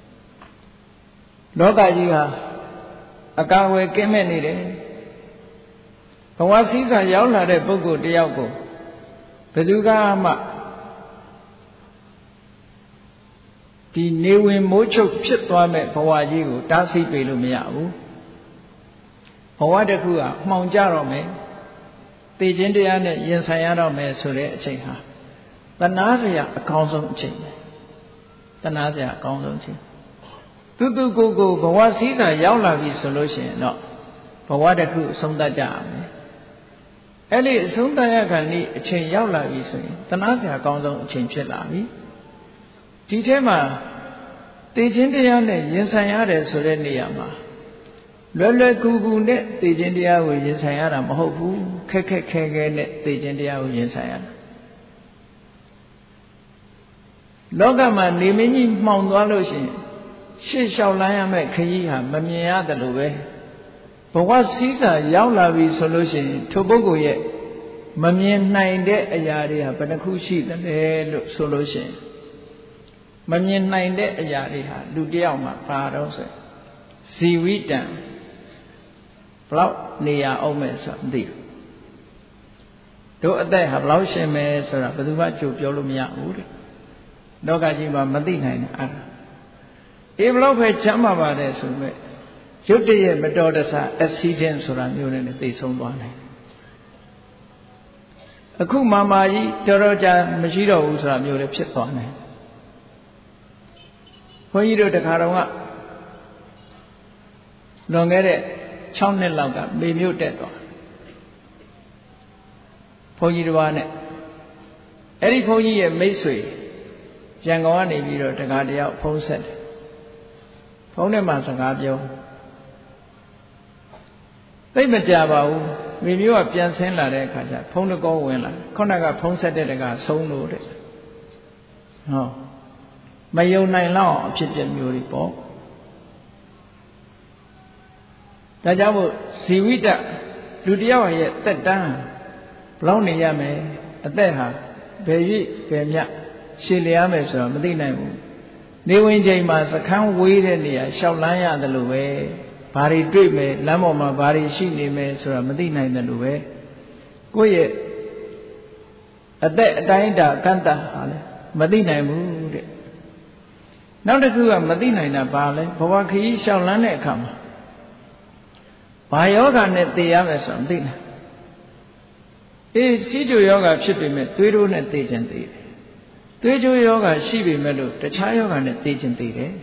လောကကြီးဟာအကာအကွယ်ကင်းမဲ့နေတယ်ဘဝစည်းစာရောက်လာတဲ့ပုဂ္ဂိုလ်တယောက်ကိုဘယ်သူကမှဒီနေဝင်မိုးချုပ်ဖြစ်သွားမဲ့ဘဝကြီးကိုတားဆီးပေးလို့မရဘူးဘဝတစ်ခုကမှောင်ကြတော့မယ်သိခြင်းတရားနဲ့ရင်ဆိုင်ရတော့မယ်ဆိုတဲ့အချိန်ဟာတဏှာစရာအကောင်းဆုံးအချိန်ပဲတဏှာစရာအကောင်းဆုံးအချိန်သူသူကိုယ်ကိုဘဝစည်းစာရောက်လာပြီဆိုလို့ရှိရင်တော့ဘဝတစ်ခုအဆုံးသတ်ကြရမယ်အဲ့ဒီအဆုံးသတ်ရခါနေ့အချိန်ရောက်လာပြီဆိုရင်တဏှာစရာအကောင်းဆုံးအချိန်ဖြစ်လာပြီဒီထဲမှာသိခြင်းတရားနဲ့ရင်ဆိုင်ရတယ်ဆိုတဲ့နေရာမှာလွယ်လွယ်ကူကူနဲ့သိခြင်းတရားကိုရင်ဆိုင်ရတာမဟုတ်ဘူးခက်ခက်ခဲခဲနဲ့သိခြင်းတရားကိုရင်ဆိုင်ရတာလောကမှာနေမင်းကြီးမှောင်သွားလို့ရှိရင်ရှေ့လျှောက်လန်းရမယ့်ခရီးဟာမမြင်ရတယ်လို့ပဲဘဝစည်းစာရောက်လာပြီဆိုလို့ရှိရင်ထိုပုဂ္ဂိုလ်ရဲ့မမြင်နိုင်တဲ့အရာတွေဟာဘယ်နှခုရှိသလဲလို့ဆိုလို့ရှိရင်မမြင်နိုင်တဲ့အရာတွေဟာလူတယောက်မှာပါတော့ဆိုဇီဝိတံဘလောက်နေရအောင်မဲ့ဆိုမသိဘူးတို့အသက်ဟာဘလောက်ရှင်မယ်ဆိုတာဘယ်သူမှကြိုပြောလို့မရဘူးတဲ့လောကကြီးမှာမသိနိုင်တာအဲ့ဒါအေးဘလောက်ပဲချမ်းသာပါတယ်ဆိုမဲ့ရုတ်တရက်မတော်တဆ accident ဆိုတာမျိုးနဲ့သိဆုံးသွားနိုင်အခုမာမာကြီးတော်တော်ကြာမရှိတော့ဘူးဆိုတာမျိုးလည်းဖြစ်သွားနိုင်ဘုန်းကြီးတို့တခါတော့ကလွန်ခဲ့တဲ့၆နှစ်လောက်ကမေမြို့တက်သွားဘုန်းကြီးတစ်ပါးနဲ့အဲ့ဒီဘုန်းကြီးရဲ့မိတ်ဆွေရန်ကုန်ကနေပြီးတော့တခါတယောက်ဖုန်းဆက်တယ်ဖုန်းထဲမှာစကားပြောသိမကြပါဘူးမေမြို့ကပြန်ဆင်းလာတဲ့အခါကျဖုန်းတကောဝင်လာခုနကဖုန်းဆက်တဲ့တကဆုံးလို့တဲ့ဟောမယုံနိုင်လောက်အဖြစ်ပြမျိုးတွေပေါ့ဒါကြောင့်မို့ဇီဝိတလူတယောက်ရဲ့တက်တန်းဘလောက်နေရမယ်အသက်ဟာဘယ်၍ဘယ်မြရှည်လျားမယ်ဆိုတာမသိနိုင်ဘူးနေဝင်ချိန်မှာစခန်းဝေးတဲ့နေရာရှောက်လန်းရတယ်လို့ပဲဘာတွေတွေ့မယ်လမ်းပေါ်မှာဘာတွေရှိနေမယ်ဆိုတာမသိနိုင်တယ်လို့ပဲကိုယ့်ရဲ့အသက်အတိုင်းအတာကန့်တတ်ဟာလဲမသိနိုင်ဘူးတဲ့နောက်တစ်ခုကမသိနိုင်တာဘာလဲဘဝခရီးရှောက်လန်းတဲ့အခါမှာဘာယောဂနဲ့သိရမယ်ဆိုတာမသိနိုင်အေးစီးကျူယောဂဖြစ်ပေမဲ့သွေးတိုးနဲ့သိခြင်းသိတယ်သွေးကြိုးယောဂရှိပေမဲ့လို့တခြားယောဂနဲ့သိခြင်းသိတယ်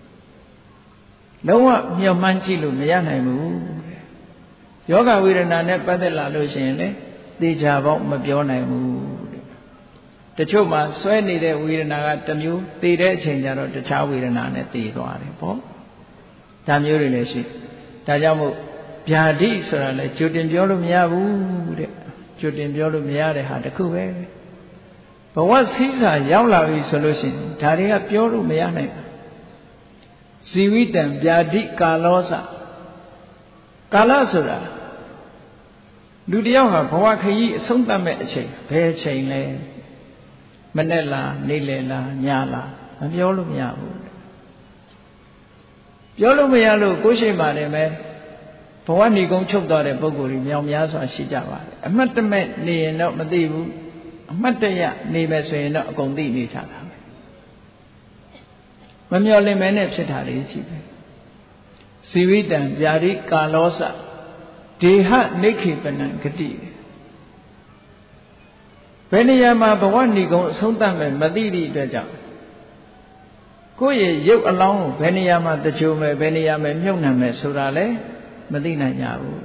လုံးဝမျှော်မှန်းကြည့်လို့မရနိုင်ဘူးတဲ့ယောဂဝေဒနာနဲ့ပတ်သက်လာလို့ရှိရင်လေသိချာပေါ့မပြောနိုင်ဘူးတဲ့တချို့မှာဆွဲနေတဲ့ဝေဒနာကတစ်မျိုးသိတဲ့အချိန်ကျတော့တခြားဝေဒနာနဲ့သိသွားတယ်ပေါ့ဒါမျိုးတွေလည်းရှိဒါကြောင့်မို့ဗျာဒိဆိုတာလေကြိုတင်ပြောလို့မရဘူးတဲ့ကြိုတင်ပြောလို့မရတဲ့ဟာတစ်ခုပဲဘဝစည်းစာရောက်လာပြီဆိုလို့ရှိရင်ဒါတွေကပြောလို့မရနိုင်ဘူးဇီဝိတံဗျာဒိကာလောစကာလဆိုတာလူတယောက်ဟာဘဝခရီးအဆုံးသတ်မဲ့အချိန်ဘယ်အချိန်လဲမနေ့လားနေ့လယ်လားညလားမပြောလို့မရဘူးပြောလို့မရလို့ကိုယ်ရှိမှတယ်ပဲဘဝဏီကုန်းချုပ်သွားတဲ့ပုဂ္ဂိုလ်တွေမြောင်များစွာရှိကြပါတယ်အမှတ်တမဲ့နေရင်တော့မသိဘူးအမှတ်တရနေမယ်ဆိုရင်တော့အကုန်သိနေကြတာပဲမမျော်လင့်မဲနဲ့ဖြစ်တာလေးရှိပဲဇီဝိတံဗျာဒိကာလောစဒေဟနိခေပနံဂတိဘယ်နေရာမှာဘဝဏီကုံအဆုံးသတ်မယ်မသိသည့်အတွက်ကြောင့်ကိုယ့်ရဲ့ရုပ်အလောင်းကိုဘယ်နေရာမှာတကြိုမယ်ဘယ်နေရာမှာမြုပ်နှံမယ်ဆိုတာလဲမသိနိုင်ကြဘူး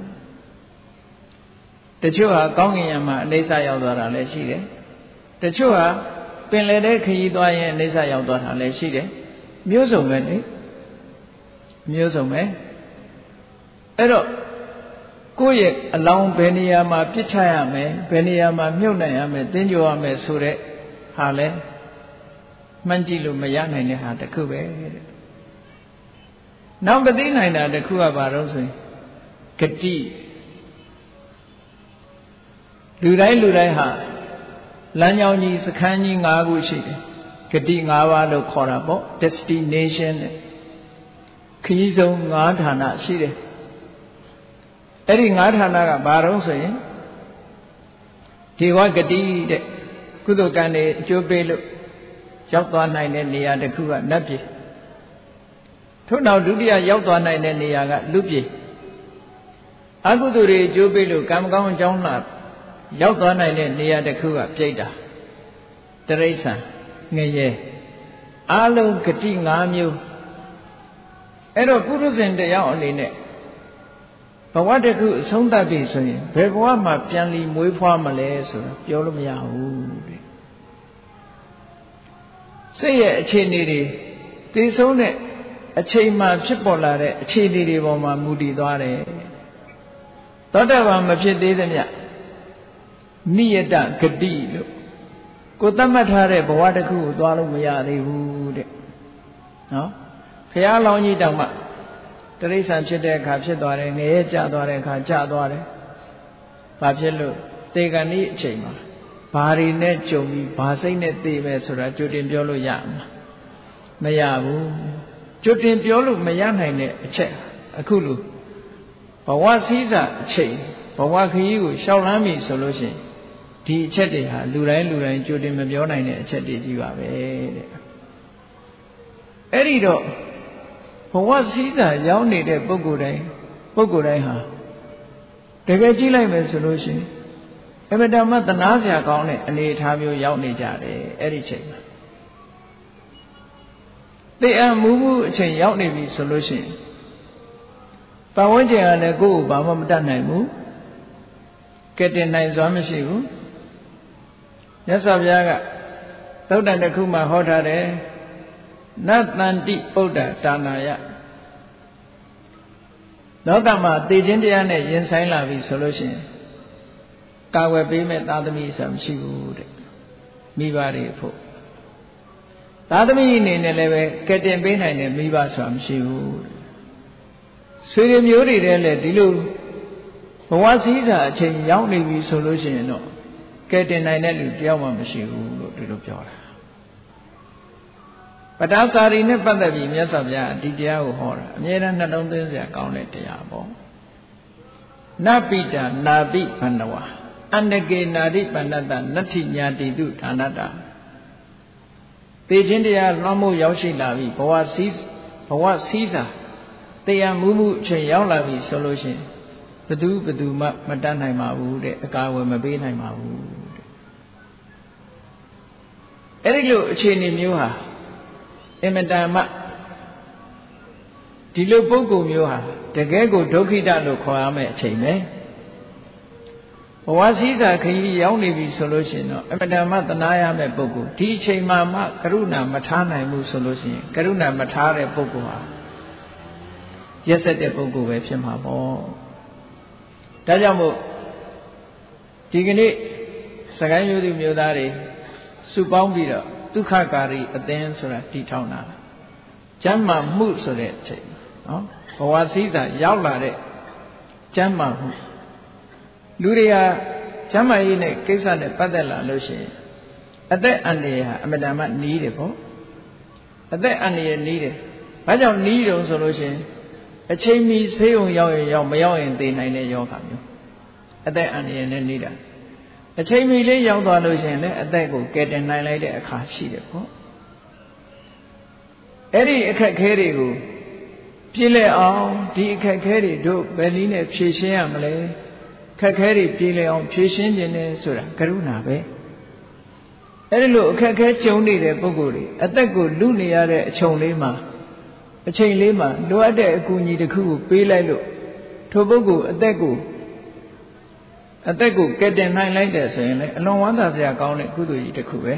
တချို့ဟာကောင်းကင်ယံမှာအိဋ္ဌရောက်သွားတာလည်းရှိတယ်တချို့ဟာပင်လယ်ထဲခရီးသွားရင်အိဋ္ဌရောက်သွားတာလည်းရှိတယ်မျိုးစုံပဲလေမျိုးစုံပဲအဲ့တော့ကိုယ့်ရဲ့အလောင်းဘယ်နေရာမှာပြစ်ချရမယ်ဘယ်နေရာမှာမြုပ်နှံရမယ်တင်းကြိုရမယ်ဆိုတဲ့ဟာလဲမှန်းကြည့်လို့မရနိုင်တဲ့ဟာတစ်ခုပဲတဲ့နောက်မသိနိုင်တာတစ်ခုကဘာလို့ဆိုရင်ဂတိလူတိုင်းလူတိုင်းဟာလမ်းကြောင်းကြီးစခန်းကြီး၅ခုရှိတယ်ဂတိ၅ပါးလို့ခေါ်တာပေါ့ destination နဲ့ခရီးဆုံး၅ဌာနရှိတယ်အဲ့ဒီ၅ဌာနကဘာတော့ဆိုရင်ဒီဝဂတိတဲ့ကုသိုလ်ကံတွေအကျိုးပေးလို့ရောက်သွားနိုင်တဲ့နေရာတစ်ခုကနတ်ပြည်ထို့နောက်ဒုတိယရောက်သွားနိုင်တဲ့နေရာကလူပြည်အကုသိုလ်တွေအကျိုးပေးလို့ကံမကောင်းအကြောင်းလာရောက်သွားနိုင်တဲ့နေရာတစ်ခုကပြိတ္တာတိရစ္ဆာန်ငရဲအလုံးဂတိ၅မျိုးအဲ့တော့ပုရုဇဉ်တရားအနေနဲ့ဘဝတစ်ခုအဆုံးသတ်ပြီဆိုရင်ဘယ်ဘဝမှာပြန်လီမွေးဖွားမလဲဆိုတာပြောလို့မရဘူးတဲ့စိတ်ရဲ့အခြေအနေတွေသိဆုံးတဲ့အချိန်မှဖြစ်ပေါ်လာတဲ့အခြေအနေတွေပေါ်မှာမူတည်သွားတယ်သောတာပန်မဖြစ်သေးသမျှနိယတဂတိလို့ကိုသတ်မှတ်ထားတဲ့ဘဝတစ်ခုကိုသွားလို့မရသေးဘူးတဲ့နော်ဘုရားလောင်းကြီးတောင်မှတိရစ္ဆာန်ဖြစ်တဲ့အခါဖြစ်သွားတယ်ငရဲကျသွားတဲ့အခါကျသွားတယ်ဘာဖြစ်လို့သေကံဤအချိန်မှာဘာတွေနဲ့ကြုံပြီးဘာစိတ်နဲ့သေမယ်ဆိုတာကြိုတင်ပြောလို့ရမှာမရဘူးကြိုတင်ပြောလို့မရနိုင်တဲ့အချက်အခုလိုဘဝစည်းစာအချိန်ဘဝခရီးကိုရှောက်လန်းပြီဆိုလို့ရှိရင်ဒီအချက်တွေဟာလူတိုင်းလူတိုင်းကြိုတင်မပြောနိုင်တဲ့အချက်တွေကြီးပါပဲတဲ့အဲ့ဒီတော့ဘဝစည်းစာရောက်နေတဲ့ပုဂ္ဂိုလ်တိုင်းပုဂ္ဂိုလ်တိုင်းဟာတကယ်ကြည့်လိုက်မယ်ဆိုလို့ရှိရင်အမတမသနာစရာကောင်းတဲ့အနေအထားမျိုးရောက်နေကြတယ်အဲ့ဒီချိန်မှာသိအမှုမှုအချိန်ရောက်နေပြီဆိုလို့ရှိရင်ပတ်ဝန်းကျင်ကလည်းကိုယ့်ကိုဘာမှမတတ်နိုင်ဘူးကဲတင်နိုင်စွမ်းမရှိဘူးမြတ်စွာဘုရားကသုတ်တန်တစ်ခုမှဟောထားတယ်နတ္တန္တိပုဒ္ဒဒါနာယလောကမှာသိခြင်းတရားနဲ့ရင်ဆိုင်လာပြီဆိုလို့ရှိရင်ကာဝယ်ပေးမဲ့သာသမီဆိုတာမရှိဘူးတဲ့မိဘတွေဖို့သာသမီအနေနဲ့လည်းပဲကဲတင်ပေးနိုင်တဲ့မိဘဆိုတာမရှိဘူးတဲ့ဆွေတွေမျိုးတွေတည်းလည်းဒီလိုဘဝစည်းစာအချိန်ရောက်နေပြီဆိုလို့ရှိရင်တော့ကဲတင်နိုင်တဲ့လူတယောက်မှမရှိဘူးလို့ဒီလိုပြောတာပဋ္ဌာစာရီနဲ့ပတ်သက်ပြီးမြတ်စွာဘုရားဒီတရားကိုဟောတာအမြဲတမ်းနှလုံးသွင်းစရာကောင်းတဲ့တရားပေါ့နပိတာနာပိဘန္နဝအန္တကေနာတိပန္နတနတ္ထိညာတိတုဌာနတာသိခြင်းတရားလွှမ်းမိုးရောက်ရှိလာပြီဘဝစည်းဘဝစည်းစာတရားမှုမှုအချိန်ရောက်လာပြီဆိုလို့ရှိရင်ဘသူဘသူမှမတတ်နိုင်ပါဘူးတဲ့အကာအကွယ်မပေးနိုင်ပါဘူးတဲ့အဲ့ဒီလိုအခြေအနေမျိုးဟာအင်မတန်မှဒီလိုပုဂ္ဂိုလ်မျိုးဟာတကယ်ကိုဒုက္ခိတလို့ခေါ်ရမယ့်အချိန်ပဲဘဝစည်းစာခရီးရောက်နေပြီဆိုလို့ရှိရင်တော့အင်မတန်မှသနာရမယ့်ပုဂ္ဂိုလ်ဒီအချိန်မှမှကရုဏာမထားနိုင်ဘူးဆိုလို့ရှိရင်ကရုဏာမထားတဲ့ပုဂ္ဂိုလ်ဟာရက်စက်တဲ့ပုဂ္ဂိုလ်ပဲဖြစ်မှာပေါ့ဒါကြောင့်မို့ဒီကနေ့စကိုင်းမျိုးသူမျိုးသားတွေစုပေါင်းပြီးတော့ဒုက္ခကာရီအသင်းဆိုတာတည်ထောင်တာကျမ်းမာမှုဆိုတဲ့အချိန်နော်ဘဝစည်းစာရောက်လာတဲ့ကျမ်းမာမှုလူတွေဟာကျမ်းမာရေးနဲ့ကိစ္စနဲ့ပတ်သက်လာလို့ရှိရင်အသက်အန္တရာယ်ဟာအမှန်တမ်းနီးတယ်ပေါ့အသက်အန္တရာယ်နီးတယ်ဘာကြောင့်နီးတုံဆိုလို့ရှိရင်အချိန်မီဆေးရုံရောက်ရင်ရောက်မရောက်ရင်သေနိုင်တဲ့ယောဂမျိုးအသက်အန္တရာယ်နဲ့နေတာအချိန်မီလေးရောက်သွားလို့ရှိရင်လည်းအသက်ကိုကယ်တင်နိုင်လိုက်တဲ့အခါရှိတယ်ပေါ့အဲ့ဒီအခက်ခဲတွေကိုပြည့်လဲအောင်ဒီအခက်ခဲတွေတို့ဘယ်နည်းနဲ့ဖြေရှင်းရမလဲခက်ခဲတွေပြည့်လဲအောင်ဖြေရှင်းခြင်းနဲ့ဆိုတာကရုဏာပဲအဲ့ဒီလိုအခက်ခဲကြုံနေတဲ့ပုဂ္ဂိုလ်တွေအသက်ကိုလူနေရတဲ့အချိန်လေးမှာအချိန်လေးမှာလိုအပ်တဲ့အကူအညီတစ်ခုကိုပေးလိုက်လို့ထိုပုဂ္ဂိုလ်အသက်ကိုအသက်ကိုကယ်တင်နိုင်လိုက်တဲ့ဆိုရင်လည်းအလွန်ဝမ်းသာစရာကောင်းတဲ့ကုသိုလ်ကြီးတစ်ခုပဲ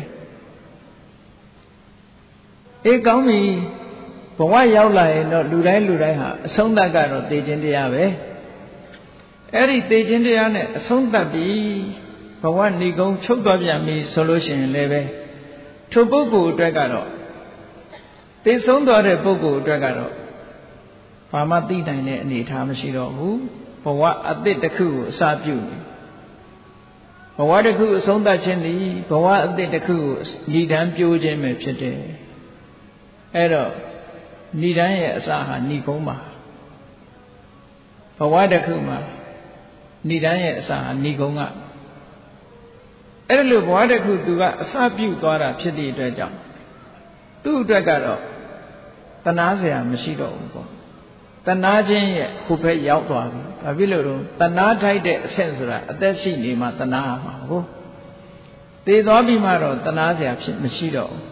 အေးကောင်းပြီဘဝရောက်လာရင်တော့လူတိုင်းလူတိုင်းဟာအဆုံးသတ်ကတော့သိခြင်းတရားပဲအဲ့ဒီသိခြင်းတရားနဲ့အဆုံးသတ်ပြီဘဝဏီကုံချုပ်သွားပြန်ပြီဆိုလို့ရှိရင်လည်းပဲထိုပုဂ္ဂိုလ်အတွက်ကတော့သိဆုံးသွားတဲ့ပုဂ္ဂိုလ်အတွက်ကတော့ဘာမှသိနိုင်တဲ့အနေအထားမရှိတော့ဘူးဘဝအသစ်တစ်ခုကိုအစပြုနေဘဝတစ်ခုအဆုံးသတ်ခြင်းသည်ဘဝအသစ်တစ်ခုကိုဏိဒံပြိုးခြင်းပဲဖြစ်တယ်အဲ့တော့ဏိဒံရဲ့အစဟာဏိကုံးပါဘဝတစ်ခုမှာဏိဒံရဲ့အစဟာဏိကုံးကအဲ့လိုဘဝတစ်ခုသူကအစပြုသွားတာဖြစ်တဲ့အတွက်ကြောင့်သူ့အတွက်ကတော့တဏှာစရာမရှိတော့ဘူးပေါ့တဏှာချင်းရဲ့ဟိုဘက်ရောက်သွားပြီဘာဖြစ်လို့တော့တဏှာထိုက်တဲ့အဆင့်ဆိုတာအသက်ရှိနေမှတဏှာမှာဟုတ်သေသွားပြီးမှတော့တဏှာစရာဖြစ်မရှိတော့ဘူး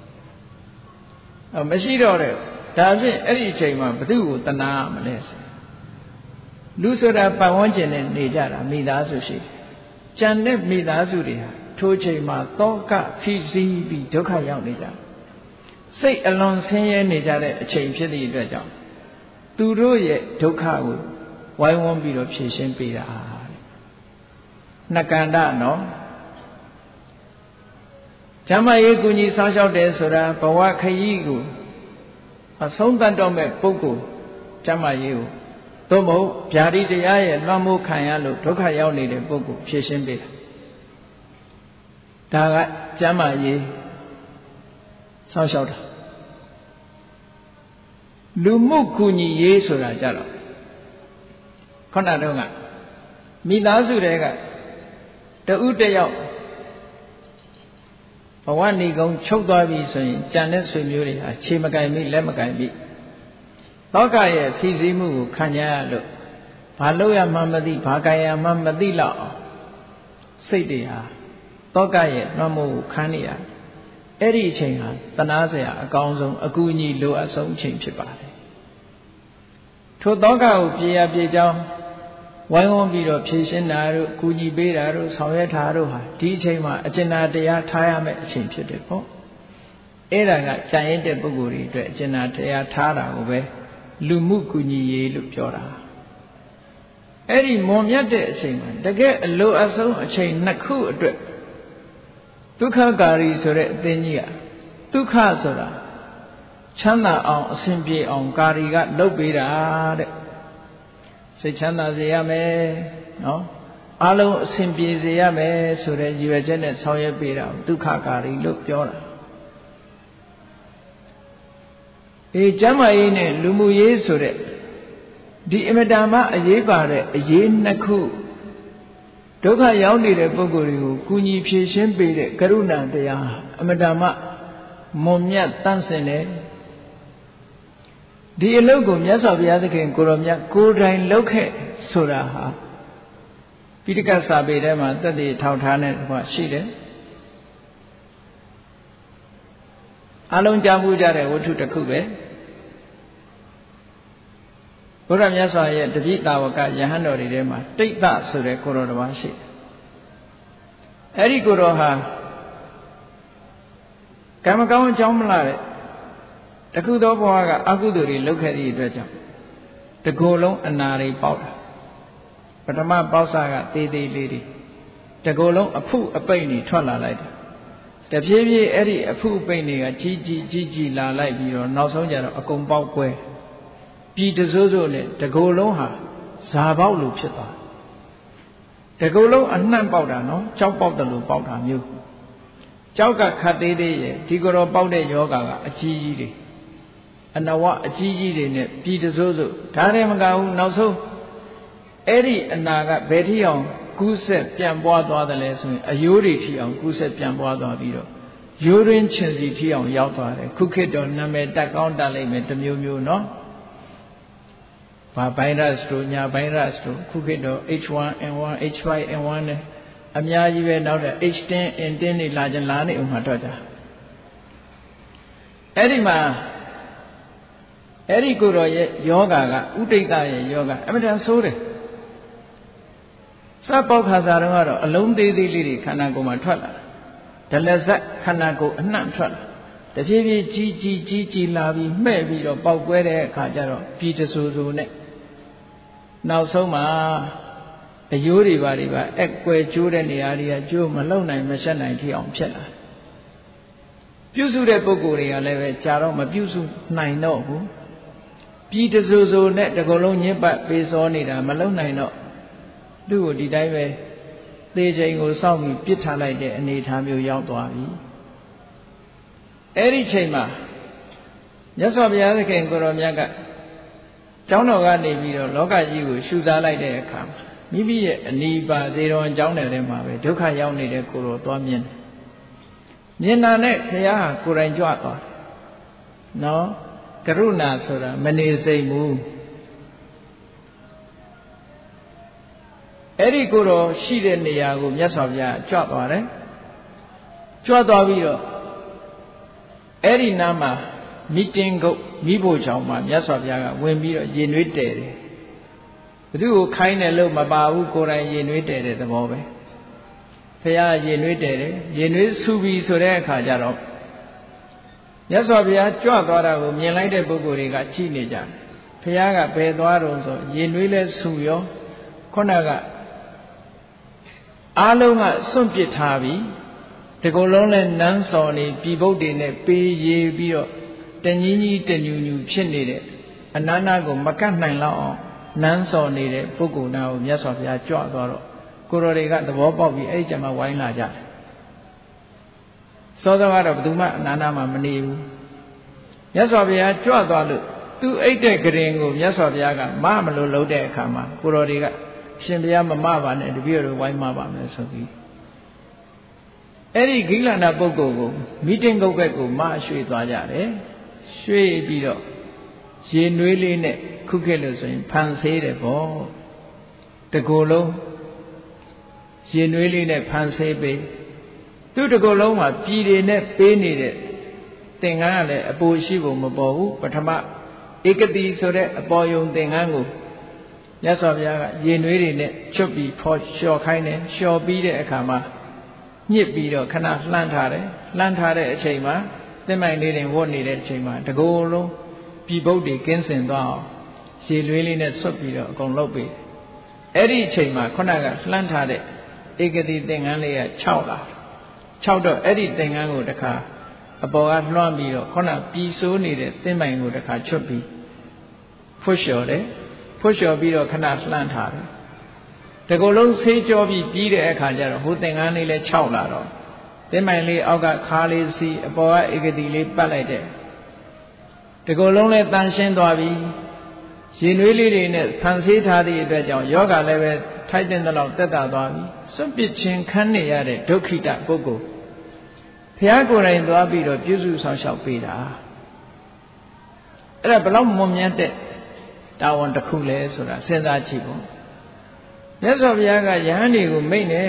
အမရှိတော့တဲ့ဒါဖြင့်အဲ့ဒီအချိန်မှာဘု து ကိုတဏှာမလဲလူဆိုတာပတ်ဝန်းကျင်နဲ့နေကြတာမိသားစုရှိတယ်ကြံတဲ့မိသားစုတွေဟာထိုးချိန်မှာတောကဖိစီးပြီးဒုက္ခရောက်နေကြစိတ်အလွန်ဆင်းရဲနေကြတဲ့အချိန်ဖြစ်သည့်အတွက်ကြောင့်သူတို့ရဲ့ဒုက္ခကိုဝိုင်းဝန်းပြီးတော့ဖြေရှင်းပေးတာတဲ့နှကန္တနော်ဓမ္မရေးကူညီဆောင်ရှောက်တယ်ဆိုတာဘဝခရီးကိုအဆုံးသတ်တော့မဲ့ပုဂ္ဂိုလ်ဓမ္မရေးကိုသို့မဟုတ်ဗျာတိတရားရဲ့လွှမ်းမိုးခံရလို့ဒုက္ခရောက်နေတဲ့ပုဂ္ဂိုလ်ဖြေရှင်းပေးတာဒါကဓမ္မရေးဆောင်ရှောက်တာလူမှုကူညီရေးဆိုတာကြတော့ခုနတုန်းကမိသားစုတွေကတဦးတယောက်ဘဝဏိကုံချုပ်သွားပြီဆိုရင်ကြံတဲ့ဆွေမျိုးတွေဟာခြေမကင်မိလက်မကင်မိသောကရဲ့ဖြည့်ဆည်းမှုကိုခံရလို့ဘာလို့ရမှမသိဘာကံရမှမသိတော့စိတ်တွေဟာသောကရဲ့နှောမှုကိုခံနေရအဲ့ဒီအချိန်ဟာတဏှာစရာအကောင်းဆုံးအကူအညီလိုအပ်ဆုံးအချိန်ဖြစ်ပါတယ်ထိုသောကကိုပြေရပြေကြောင်းဝိုင်းဝန်းပြီးတော့ဖြည့်ရှင်းတာတို့ကူညီပေးတာတို့ဆောင်ရွက်တာတို့ဟာဒီအချိန်မှာအကျဉ်းသာတရားထားရမယ့်အချိန်ဖြစ်တယ်ပေါ့အဲ့ဒါကကြံရတဲ့ပုဂ္ဂိုလ်တွေအတွက်အကျဉ်းသာတရားထားတာကိုပဲလူမှုကူညီရေးလို့ပြောတာအဲ့ဒီမွန်မြတ်တဲ့အချိန်မှာတကယ်အလိုအဆုံးအချိန်နှစ်ခုအတွက်ဒုက္ခကာရီဆိုတဲ့အသင်းကြီးကဒုက္ခဆိုတာချမ်းသာအောင်အစဉ်ပြေအောင်ကာရီကလုပ်ပေးတာတဲ့စိတ်ချမ်းသာစေရမယ်နော်အလုံးအစဉ်ပြေစေရမယ်ဆိုတဲ့ရည်ရွယ်ချက်နဲ့ဆောင်ရွက်ပေးတာဒုက္ခကာရီလို့ပြောတာအေးကျမ်းမာရေးနဲ့လူမှုရေးဆိုတဲ့ဒီအမတန်မှအရေးပါတဲ့အရေးနှစ်ခုဒုက္ခရောက်နေတဲ့ပုဂ္ဂိုလ်တွေကိုကူညီဖြေရှင်းပေးတဲ့ကရုဏာတရားအမတန်မှမွန်မြတ်တန့်စင်တယ်ဒီအလုပ်ကိုမြတ်စွာဘုရားသခင်ကိုရောမြတ်ကိုယ်တိုင်လုပ်ခဲ့ဆိုတာဟာပိဋကစာပေထဲမှာသက်သေထောက်ထားတဲ့ဘာရှိတယ်အလုံးကြားမှုကြတဲ့ဝတ္ထုတစ်ခုပဲဘုရားမြတ်စွာရဲ့တပိတာဝကယဟန်တော်တွေထဲမှာတိတ်တဆိုတဲ့ကိုရောတစ်ပါးရှိတယ်အဲ့ဒီကိုရောဟာကံမကောင်းအကြောင်းမလားတဲ့တခုသောဘဝကအကုသိုလ်တွေလုပ်ခဲ့သည့်အတွက်ကြောင့်တကိုယ်လုံးအနာတွေပေါက်တာပထမပေါက်စားကသေးသေးလေးတွေတကိုယ်လုံးအဖုအပိတ်တွေထွက်လာလိုက်တယ်တဖြည်းဖြည်းအဲ့ဒီအဖုအပိတ်တွေကကြီးကြီးကြီးကြီးလာလိုက်ပြီးတော့နောက်ဆုံးကျတော့အကုန်ပေါက်ကွဲပြီးတစိုးစိုးနဲ့တကိုယ်လုံးဟာဇာပေါက်လိုဖြစ်သွားတကိုယ်လုံးအနှံ့ပေါက်တာနော်ကြောက်ပေါက်တယ်လို့ပေါက်တာမျိုးကြောက်ကခတ်သေးသေးရဲ့ဒီကိုယ်တော်ပေါက်တဲ့ယောဂါကအကြီးကြီးတွေအနဝအကြီးကြီးတွေနဲ့ပြီးတစိုးစိုးဒါလည်းမကဘူးနောက်ဆုံးအဲ့ဒီအနာကဘယ်ထိအောင်ကူးဆက်ပြန်ပွားသွားတယ်လဲဆိုရင်အယိုးတွေထိအောင်ကူးဆက်ပြန်ပွားသွားပြီးတော့ရိုးရင်းချင်စီထိအောင်ရောက်သွားတယ်ခုခေတ်တော့နာမည်တက်ကောင်းတက်လိုက်မယ်တစ်မျိုးမျိုးနော်ဘာဗိုင်းရပ်စ်တို့ညာဗိုင်းရပ်စ်တို့ခုခေတ်တော့ H one N one H five N one နဲ့အများကြီးပဲနောက်တဲ့ H ten N ten တွေလာကြလာနေအောင်မှတော့တာအဲ့ဒီမှာအဲ့ဒီကိုယ်တော်ရဲ့ယောဂါကဥဒိဋ္ဌရဲ့ယောဂါအမှန်တန်ဆိုးတယ်စပေါက်ခါစားတော့ကတော့အလုံးသေးသေးလေးတွေခန္ဓာကိုယ်မှာထွက်လာဒလဇက်ခန္ဓာကိုယ်အနှံ့ထွက်လာတဖြည်းဖြည်းကြီးကြီးကြီးကြီးလာပြီးမှဲ့ပြီးတော့ပေါက်ကွဲတဲ့အခါကျတော့ပြီးတဆူဆူနဲ့နောက်ဆုံးမှာအယိုးတွေပါတွေပါအက်ကွယ်ကျိုးတဲ့နေရာတွေကကျိုးမလုံနိုင်မရှက်နိုင်ထိအောင်ဖြစ်လာပြုစုတဲ့ပုဂ္ဂိုလ်တွေကလည်းပဲကြာတော့မပြုစုနိုင်တော့ဘူးပြီးတဆူဆူနဲ့တကုံလုံးညစ်ပတ်ပေးစောနေတာမလုံနိုင်တော့သူ့ကိုဒီတိုင်းပဲသေချိန်ကိုစောင့်ပြီးပြစ်ထားလိုက်တဲ့အနေအထားမျိုးရောက်သွားပြီအဲ့ဒီချိန်မှာမြတ်စွာဘုရားသခင်ကိုရောမြတ်ကကျောင်းတော်ကနေပြီးတော့လောကကြီးကိုရှုစားလိုက်တဲ့အခါမှာမိမိရဲ့အနီးပါဇေတော်ကျောင်းနယ်ထဲမှာပဲဒုက္ခရောက်နေတဲ့ကိုရောသွားမြင်တယ်မြင်တာနဲ့ဘုရားကိုယ်တိုင်ကြွသွားတယ်နော်ကရုဏာဆိုတာမနေစိမ့်ဘူးအဲ့ဒီကိုရောရှိတဲ့နေရာကိုမြတ်စွာဘုရားကြွသွားတယ်ကြွသွားပြီးတော့အဲ့ဒီနားမှာမီတင်ကုတ်မိဖို့ချောင်းမှာမြတ်စွာဘုရားကဝင်ပြီးတော့ရင်နွေးတယ်တယ်ဘသူ့ကိုခိုင်းတယ်လို့မပါဘူးကိုယ်တိုင်ရင်နွေးတယ်တဲ့သဘောပဲဘုရားရင်နွေးတယ်တယ်ရင်နွေးဆူပြီးဆိုတဲ့အခါကျတော့မြတ်စွာဘုရားကြွသွားတာကိုမြင်လိုက်တဲ့ပုဂ္ဂိုလ်တွေကကြည့်နေကြတယ်ဘုရားကဘယ်သွားတော့ဆိုရင်နွေးလဲဆူရောခုနကအားလုံးကစွန့်ပစ်ထားပြီးဒီကုလုံးလဲနန်းစော်နေပြည်ပုတ်တွေနဲ့ပေးရေးပြီးတော့တညီကြီးတညူညူဖြစ်နေတဲ့အနန္တကိုမကတ်နိုင်လောက်အောင်နန်းစော်နေတဲ့ပုဂ္ဂိုလ်နာကိုမြတ်စွာဘုရားကြွသွားတော့ကိုရောတွေကသဘောပေါက်ပြီးအဲ့ဒီကျမှဝိုင်းလာကြတယ်စောစောကတော့ဘယ်သူမှအနန္တမှာမနေဘူးမြတ်စွာဘုရားကြွသွားလို့သူအိတ်တဲ့ကရင်ကိုမြတ်စွာဘုရားကမမလို့လှုပ်တဲ့အခါမှာကိုရောတွေကရှင်ဘုရားမမပါနဲ့တပည့်တော်ဝိုင်းမပါမယ်ဆိုပြီးအဲ့ဒီဂိလန္ဒပုဂ္ဂိုလ်ကိုမီတင်ကုတ်ဘက်ကိုမအရွှေ့သွားကြတယ်ရွှေ့ပြီးတော့ရေနွေးလေးနဲ့ခုခေတ်လို့ဆိုရင်ဖန်ဆေးတယ်ပေါ့တကူလုံးရေနွေးလေးနဲ့ဖန်ဆေးပေးသူတကူလုံးမှာပြည်တွေနဲ့ပေးနေတဲ့သင်္ကန်းကလည်းအပူရှိဖို့မပေါ်ဘူးပထမဧကတိဆိုတဲ့အပေါ်ယုံသင်္ကန်းကိုမြတ်စွာဘုရားကရေနွေးတွေနဲ့ချွတ်ပြီးဖော်လျှော်ခိုင်းတယ်လျှော်ပြီးတဲ့အခါမှာညှစ်ပြီးတော့ခဏလှမ်းထားတယ်လှမ်းထားတဲ့အချိန်မှာသင်္မိုင်လေးတွေဝတ်နေတဲ့အချိန်မှာတကူလုံးပြည်ပုတ်တွေကင်းစင်သွားအောင်ရေလွေးလေးနဲ့ဆွတ်ပြီးတော့အကုန်လုပ်ပေးအဲ့ဒီအချိန်မှာခုနကလှမ်းထားတဲ့ဧကတိသင်္ကန်းလေးကခြောက်လာခြောက်တော့အဲ့ဒီသင်္ကန်းကိုတခါအပေါ်ကလွှမ်းပြီးတော့ခုနပြည်စိုးနေတဲ့သင်္မိုင်ကိုတခါချွတ်ပြီးဖွတ်လျှော်တယ်ဖွတ်လျှော်ပြီးတော့ခဏလှမ်းထားတယ်တကူလုံးဆေးကြောပြီးပြီးတဲ့အခါကျတော့ဟိုသင်္ကန်းလေးလည်းခြောက်လာတော့သင်္မိုင်လေးအောက်ကခါလေးစီအပေါ်ကဧကတိလေးပတ်လိုက်တဲ့တကူလုံးလည်းတန်ရှင်းသွားပြီရေနွေးလေးတွေနဲ့ဆန်ဆေးထားသည့်အတွက်ကြောင့်ယောဂလည်းပဲထိုက်တဲ့လောက်တက်တာသွားပြီစွန့်ပစ်ခြင်းခန်းနေရတဲ့ဒုက္ခိတပုဂ္ဂိုလ်ဘုရားကိုယ်တိုင်သွားပြီးတော့ပြုစုဆောင်ရှောက်ပေးတာအဲ့ဒါဘလောက်မွန်မြတ်တဲ့တာဝန်တစ်ခုလဲဆိုတာစဉ်းစားကြည့်ဖို့မြတ်စွာဘုရားကယဟန်တွေကိုမိန့်နေ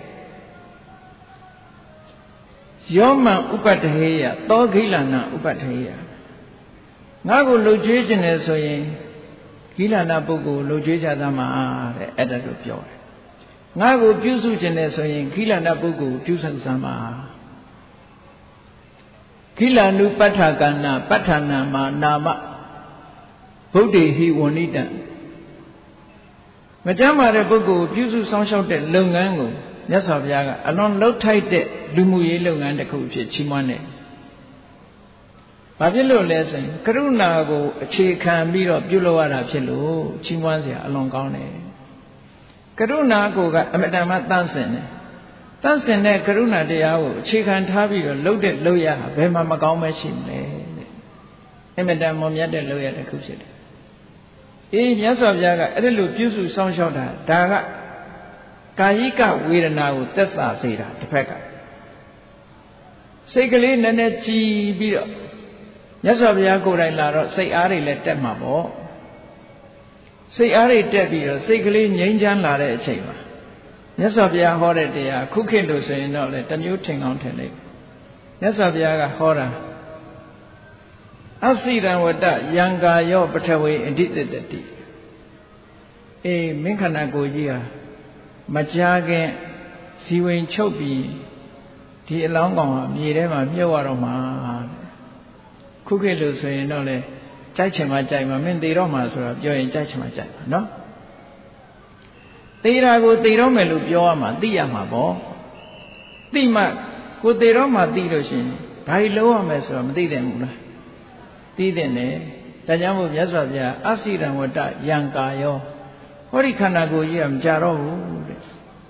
ယောမံဥပတ္တဟေယသောခိလနာဥပတ္တဟေယငါ့ကိုလှုပ်ကြွေးခြင်းနဲ့ဆိုရင်ခိလနာပုဂ္ဂိုလ်လှုပ်ကြွေးကြသမှာတဲ့အဲ့ဒါလိုပြောတယ်ငါ့ကိုပြုစုခြင်းနဲ့ဆိုရင်ခိလနာပုဂ္ဂိုလ်ပြုစုသမှာခိလနုပဋ္ဌကန္နာပဋ္ဌာနာမနာမဗုဒ္ဓေဟိဝဏိတံမကြမ်းပါတဲ့ပုဂ္ဂိုလ်ပြုစုဆောင်ရှောက်တဲ့လုပ်ငန်းကိုမြတ်စွာဘုရားကအလွန်လှုပ်ထိုက်တဲ့လူမှုရေးလုပ်ငန်းတစ်ခုဖြစ်ချီးမွမ်းတယ်။ဘာဖြစ်လို့လဲဆိုရင်ကရုဏာကိုအခြေခံပြီးတော့ပြုလုပ်ရတာဖြစ်လို့ချီးမွမ်းစရာအလွန်ကောင်းတယ်။ကရုဏာကိုကအမတန်မှတန့်စင်တယ်။တန့်စင်တဲ့ကရုဏာတရားကိုအခြေခံထားပြီးတော့လှုပ်တဲ့လှုပ်ရတာဘယ်မှမကောင်းမရှိမလဲတဲ့အမတန်မွန်မြတ်တဲ့လှုပ်ရတစ်ခုဖြစ်တယ်။အေးမြတ်စွာဘုရားကအဲ့ဒါလိုပြုစုစောင့်ရှောက်တာဒါကကာယိကဝေဒနာကိုသက်သာစေတာတစ်ဖက်ကစိတ်ကလေးနည်းနည်းကြည်ပြီးတော့မြတ်စွာဘုရားကိုယ်တိုင်လာတော့စိတ်အားတွေလည်းတက်မှာပေါ့စိတ်အားတွေတက်ပြီးတော့စိတ်ကလေးငြိမ်းချမ်းလာတဲ့အချိန်မှာမြတ်စွာဘုရားဟောတဲ့တရားခုခေတ်လို့ဆိုရင်တော့လေတမျိုးထင်ကောင်းထင်လိမ့်မြတ်စွာဘုရားကဟောတာအစိရံဝတ္တယံကာယောပထဝေအဋ္ဌိတတတိအေးမင်းခန္ဓာကိုယ်ကြီးဟာမကြားခင်ဇီဝင်ချုပ်ပြီးဒီအလောင်းကောင်ဟာမြေထဲမှာမြုပ်ရတော့မှာခုခေတ်လို့ဆိုရင်တော့လေကြိုက်ချင်မှကြိုက်မှာမင်းသေတော့မှာဆိုတော့ပြောရင်ကြိုက်ချင်မှကြိုက်မှာနော်သေတာကိုသေတော့မယ်လို့ပြောရမှာသိရမှာပေါ့သိမှကိုသေတော့မှသိလို့ရှိရင်ဘာလို့လုံးရမယ်ဆိုတော့မသိတယ်ဘူးလားသိတဲ့နဲ့ဒါကြောင့်မို့မြတ်စွာဘုရားအစိရံဝတ္တယံကာယောဟောဒီခန္ဓာကိုယ်ကြီးကမကြတော့ဘူးတဲ့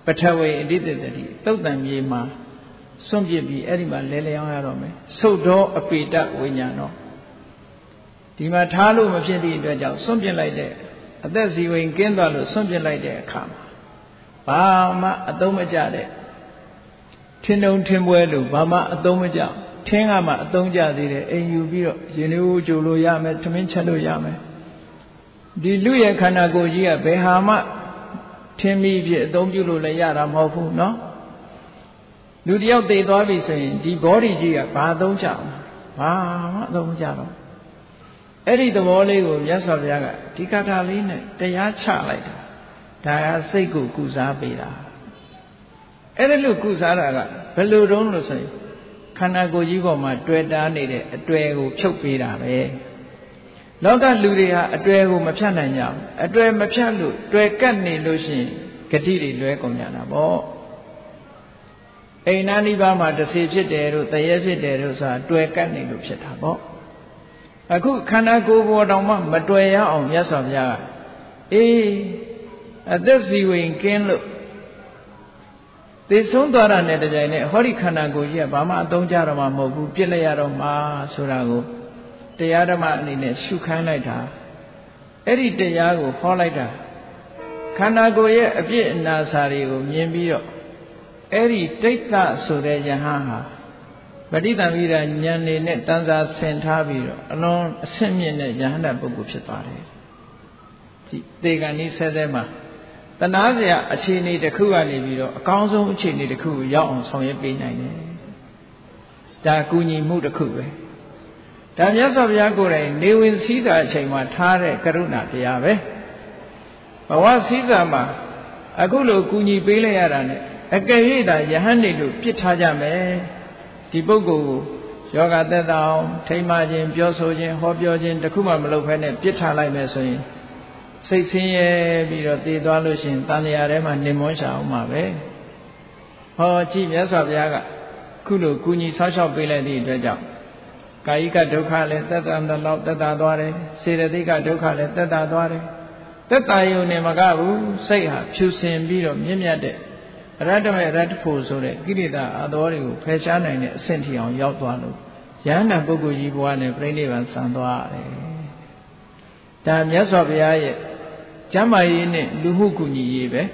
ပထဝီအတိတ္တတိသုတ်တံမြေမှာစွန့်ပစ်ပြီးအဲ့ဒီမှာလဲလျောင်းရတော့မယ်သုတ်တော်အပိတဝိညာဏောဒီမှာထားလို့မဖြစ်သည့်အတွက်ကြောင့်စွန့်ပစ်လိုက်တဲ့အသက်ဇီဝင်ကင်းသွားလို့စွန့်ပစ်လိုက်တဲ့အခါမှာဘာမှအသုံးမကျတဲ့ထင်းတုံထင်းပွဲလို့ဘာမှအသုံးမကျထင်းကမှအသုံးကျသေးတယ်အိမ်ယူပြီးတော့ရင်လေးကြိုလို့ရမယ်ထမင်းချက်လို့ရမယ်ဒီလူရဲ့ခန္ဓာကိုယ်ကြီးကဘယ်ဟာမှထင်းမိဖြစ်အသုံးပြုလို့လည်းရတာမဟုတ်ဘူးเนาะလူတယောက်သေသွားပြီဆိုရင်ဒီ body ကြီးကဘာအသုံးကျအောင်ဘာမှအသုံးမကျတော့အဲ့ဒီသဘောလေးကိုမြတ်စွာဘုရားကဒီကထာလေးနဲ့တရားချလိုက်တာဒါကစိတ်ကိုကုစားပေးတာအဲ့ဒါလို့ကုစားတာကဘယ်လိုတုံးလို့ဆိုရင်ခန္ဓာကိုယ်ကြီးပေါ်မှာတွေ့တာနေတဲ့အတွေ့ကိုဖြုတ်ပေးတာပဲလောကလူတွေဟာအတွေ့ကိုမဖြတ်နိုင်ကြဘူးအတွေ့မဖြတ်လို့တွေ့ကတ်နေလို့ရှိရင်ဂတိတွေလွဲကုန်ကြတာပေါ့အိမ်နာနိဗ္ဗာန်မှာတစ်စီဖြစ်တယ်တို့တရေဖြစ်တယ်တို့ဆိုတာတွေ့ကတ်နေလို့ဖြစ်တာပေါ့အခုခန္ဓာကိုယ်ပေါ်တောင်မှမတွေ့ရအောင်မြတ်စွာဘုရားကအေးအသက်ဇီဝင်ကင်းလို့သေဆုံးသွားတာနဲ့တကြိမ်နဲ့ဟောဒီခန္ဓာကိုယ်ကြီးကဘာမှအသုံးကျတော့မှမဟုတ်ဘူးပြစ်လိုက်ရတော့မှဆိုတာကိုတရားဓမ္မအနေနဲ့ရှုခိုင်းလိုက်တာအဲ့ဒီတရားကိုဟောလိုက်တာခန္ဓာကိုယ်ရဲ့အပြစ်အနာစာတွေကိုမြင်ပြီးတော့အဲ့ဒီတိဋ္ဌဆိုတဲ့ယဟန်ဟာပဋိသင်္ဗိဒဉာဏ်နေနဲ့တန်စာဆင်ထားပြီးတော့အလွန်အဆင့်မြင့်တဲ့ယဟန္တာပုဂ္ဂိုလ်ဖြစ်သွားတယ်ဒီသေကံဤဆဲဆဲမှာတနာစရာအခြေအနေတစ်ခုကနေပြီးတော့အကောင်းဆုံးအခြေအနေတစ်ခုကိုရောက်အောင်ဆောင်ရွက်ပေးနိုင်တယ်ဒါကူညီမှုတစ်ခုပဲဒါမြတ်စွာဘုရားကိုယ်တိုင်နေဝင်စည်းစာအချိန်မှာထားတဲ့ကရုဏာတရားပဲဘဝစည်းစာမှာအခုလိုကူညီပေးလိုက်ရတာနဲ့အကယ်၍သာယဟန်နေလို့ပြစ်ထားကြမယ်ဒီပုဂ္ဂိုလ်ကိုယောဂသက်သာအောင်ထိမ့်မှခြင်းပြောဆိုခြင်းဟောပြောခြင်းတခုမှမလုပ်ဘဲနဲ့ပြစ်ထားလိုက်မယ်ဆိုရင်စိတ်ဆင်းရဲပြီးတော့တည်သွားလို့ရှိရင်တန်လျာထဲမှာနေမွန်းရှာအောင်မှာပဲဟောကြည့်မြတ်စွာဘုရားကခုလိုကူညီဆောက်ရှောက်ပေးလိုက်သည့်အတွက်ကြောင့်ကာယကဒုက္ခလည်းသက်သာတဲ့လောက်သက်သာသွားတယ်စေတသိက်ကဒုက္ခလည်းသက်သာသွားတယ်သက်သာယုံနေမကဘူးစိတ်ဟာဖြူစင်ပြီးတော့မြင့်မြတ်တဲ့အရတ္တမေရတ္တဖို့ဆိုတဲ့ကိလေသာအတော်တွေကိုဖယ်ရှားနိုင်တဲ့အဆင့်ထိအောင်ရောက်သွားလို့ယန္တာပုဂ္ဂိုလ်ကြီးဘဝနဲ့ပြိဋိဘံဆံသွားတယ်ဒါမြတ်စွာဘုရားရဲ့ကျမ်းမာရေးနဲ့လူမှုကူညီရေးပဲ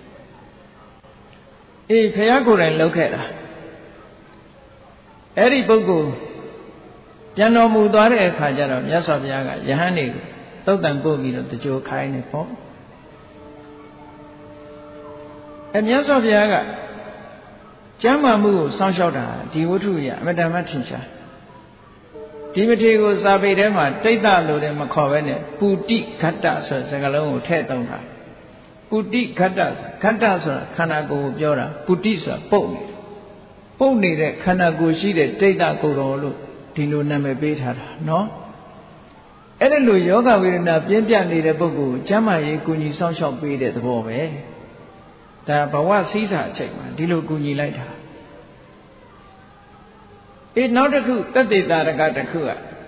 အေးဘုရားကိုယ်တိုင်လုပ်ခဲ့တာအဲ့ဒီပုဂ္ဂိုလ်ပြန်တော်မူသွားတဲ့အခါကျတော့မြတ်စွာဘုရားကယဟန်နေကိုသုတ်တန်ပို့ပြီးတော့တကြိုခိုင်းနေပေါ့အမြတ်စွာဘုရားကကျမ်းမာမှုကိုစောင့်ရှောက်တာဒီဝတ္ထုရအမတ္တမထင်ရှားဒီမထေကိုစာပေထဲမှာတိဋ္ဌလို့လည်းမခေါ်ဘဲနဲ့ပုတိဂတ္တဆိုတဲ့စကားလုံးကိုထည့်သုံးတာပုတိဂတ္တဂတ္တဆိုတာခန္ဓာကိုယ်ကိုပြောတာပုတိဆိုတာပုတ်နေပုတ်နေတဲ့ခန္ဓာကိုယ်ရှိတဲ့တိဋ္ဌကိုယ်တော်လို့ဒီလိုနာမည်ပေးထားတာနော်အဲ့ဒါလိုယောဂဝေဒနာပြင်းပြနေတဲ့ပုဂ္ဂိုလ်ကိုကျမ်းမာရေးကူညီဆောင်ရှောက်ပေးတဲ့သဘောပဲဒါဘဝစည်းစာအချိန်မှာဒီလိုကူညီလိုက်တာအေးနောက်တစ်ခုတသေတာရကတစ်ခုက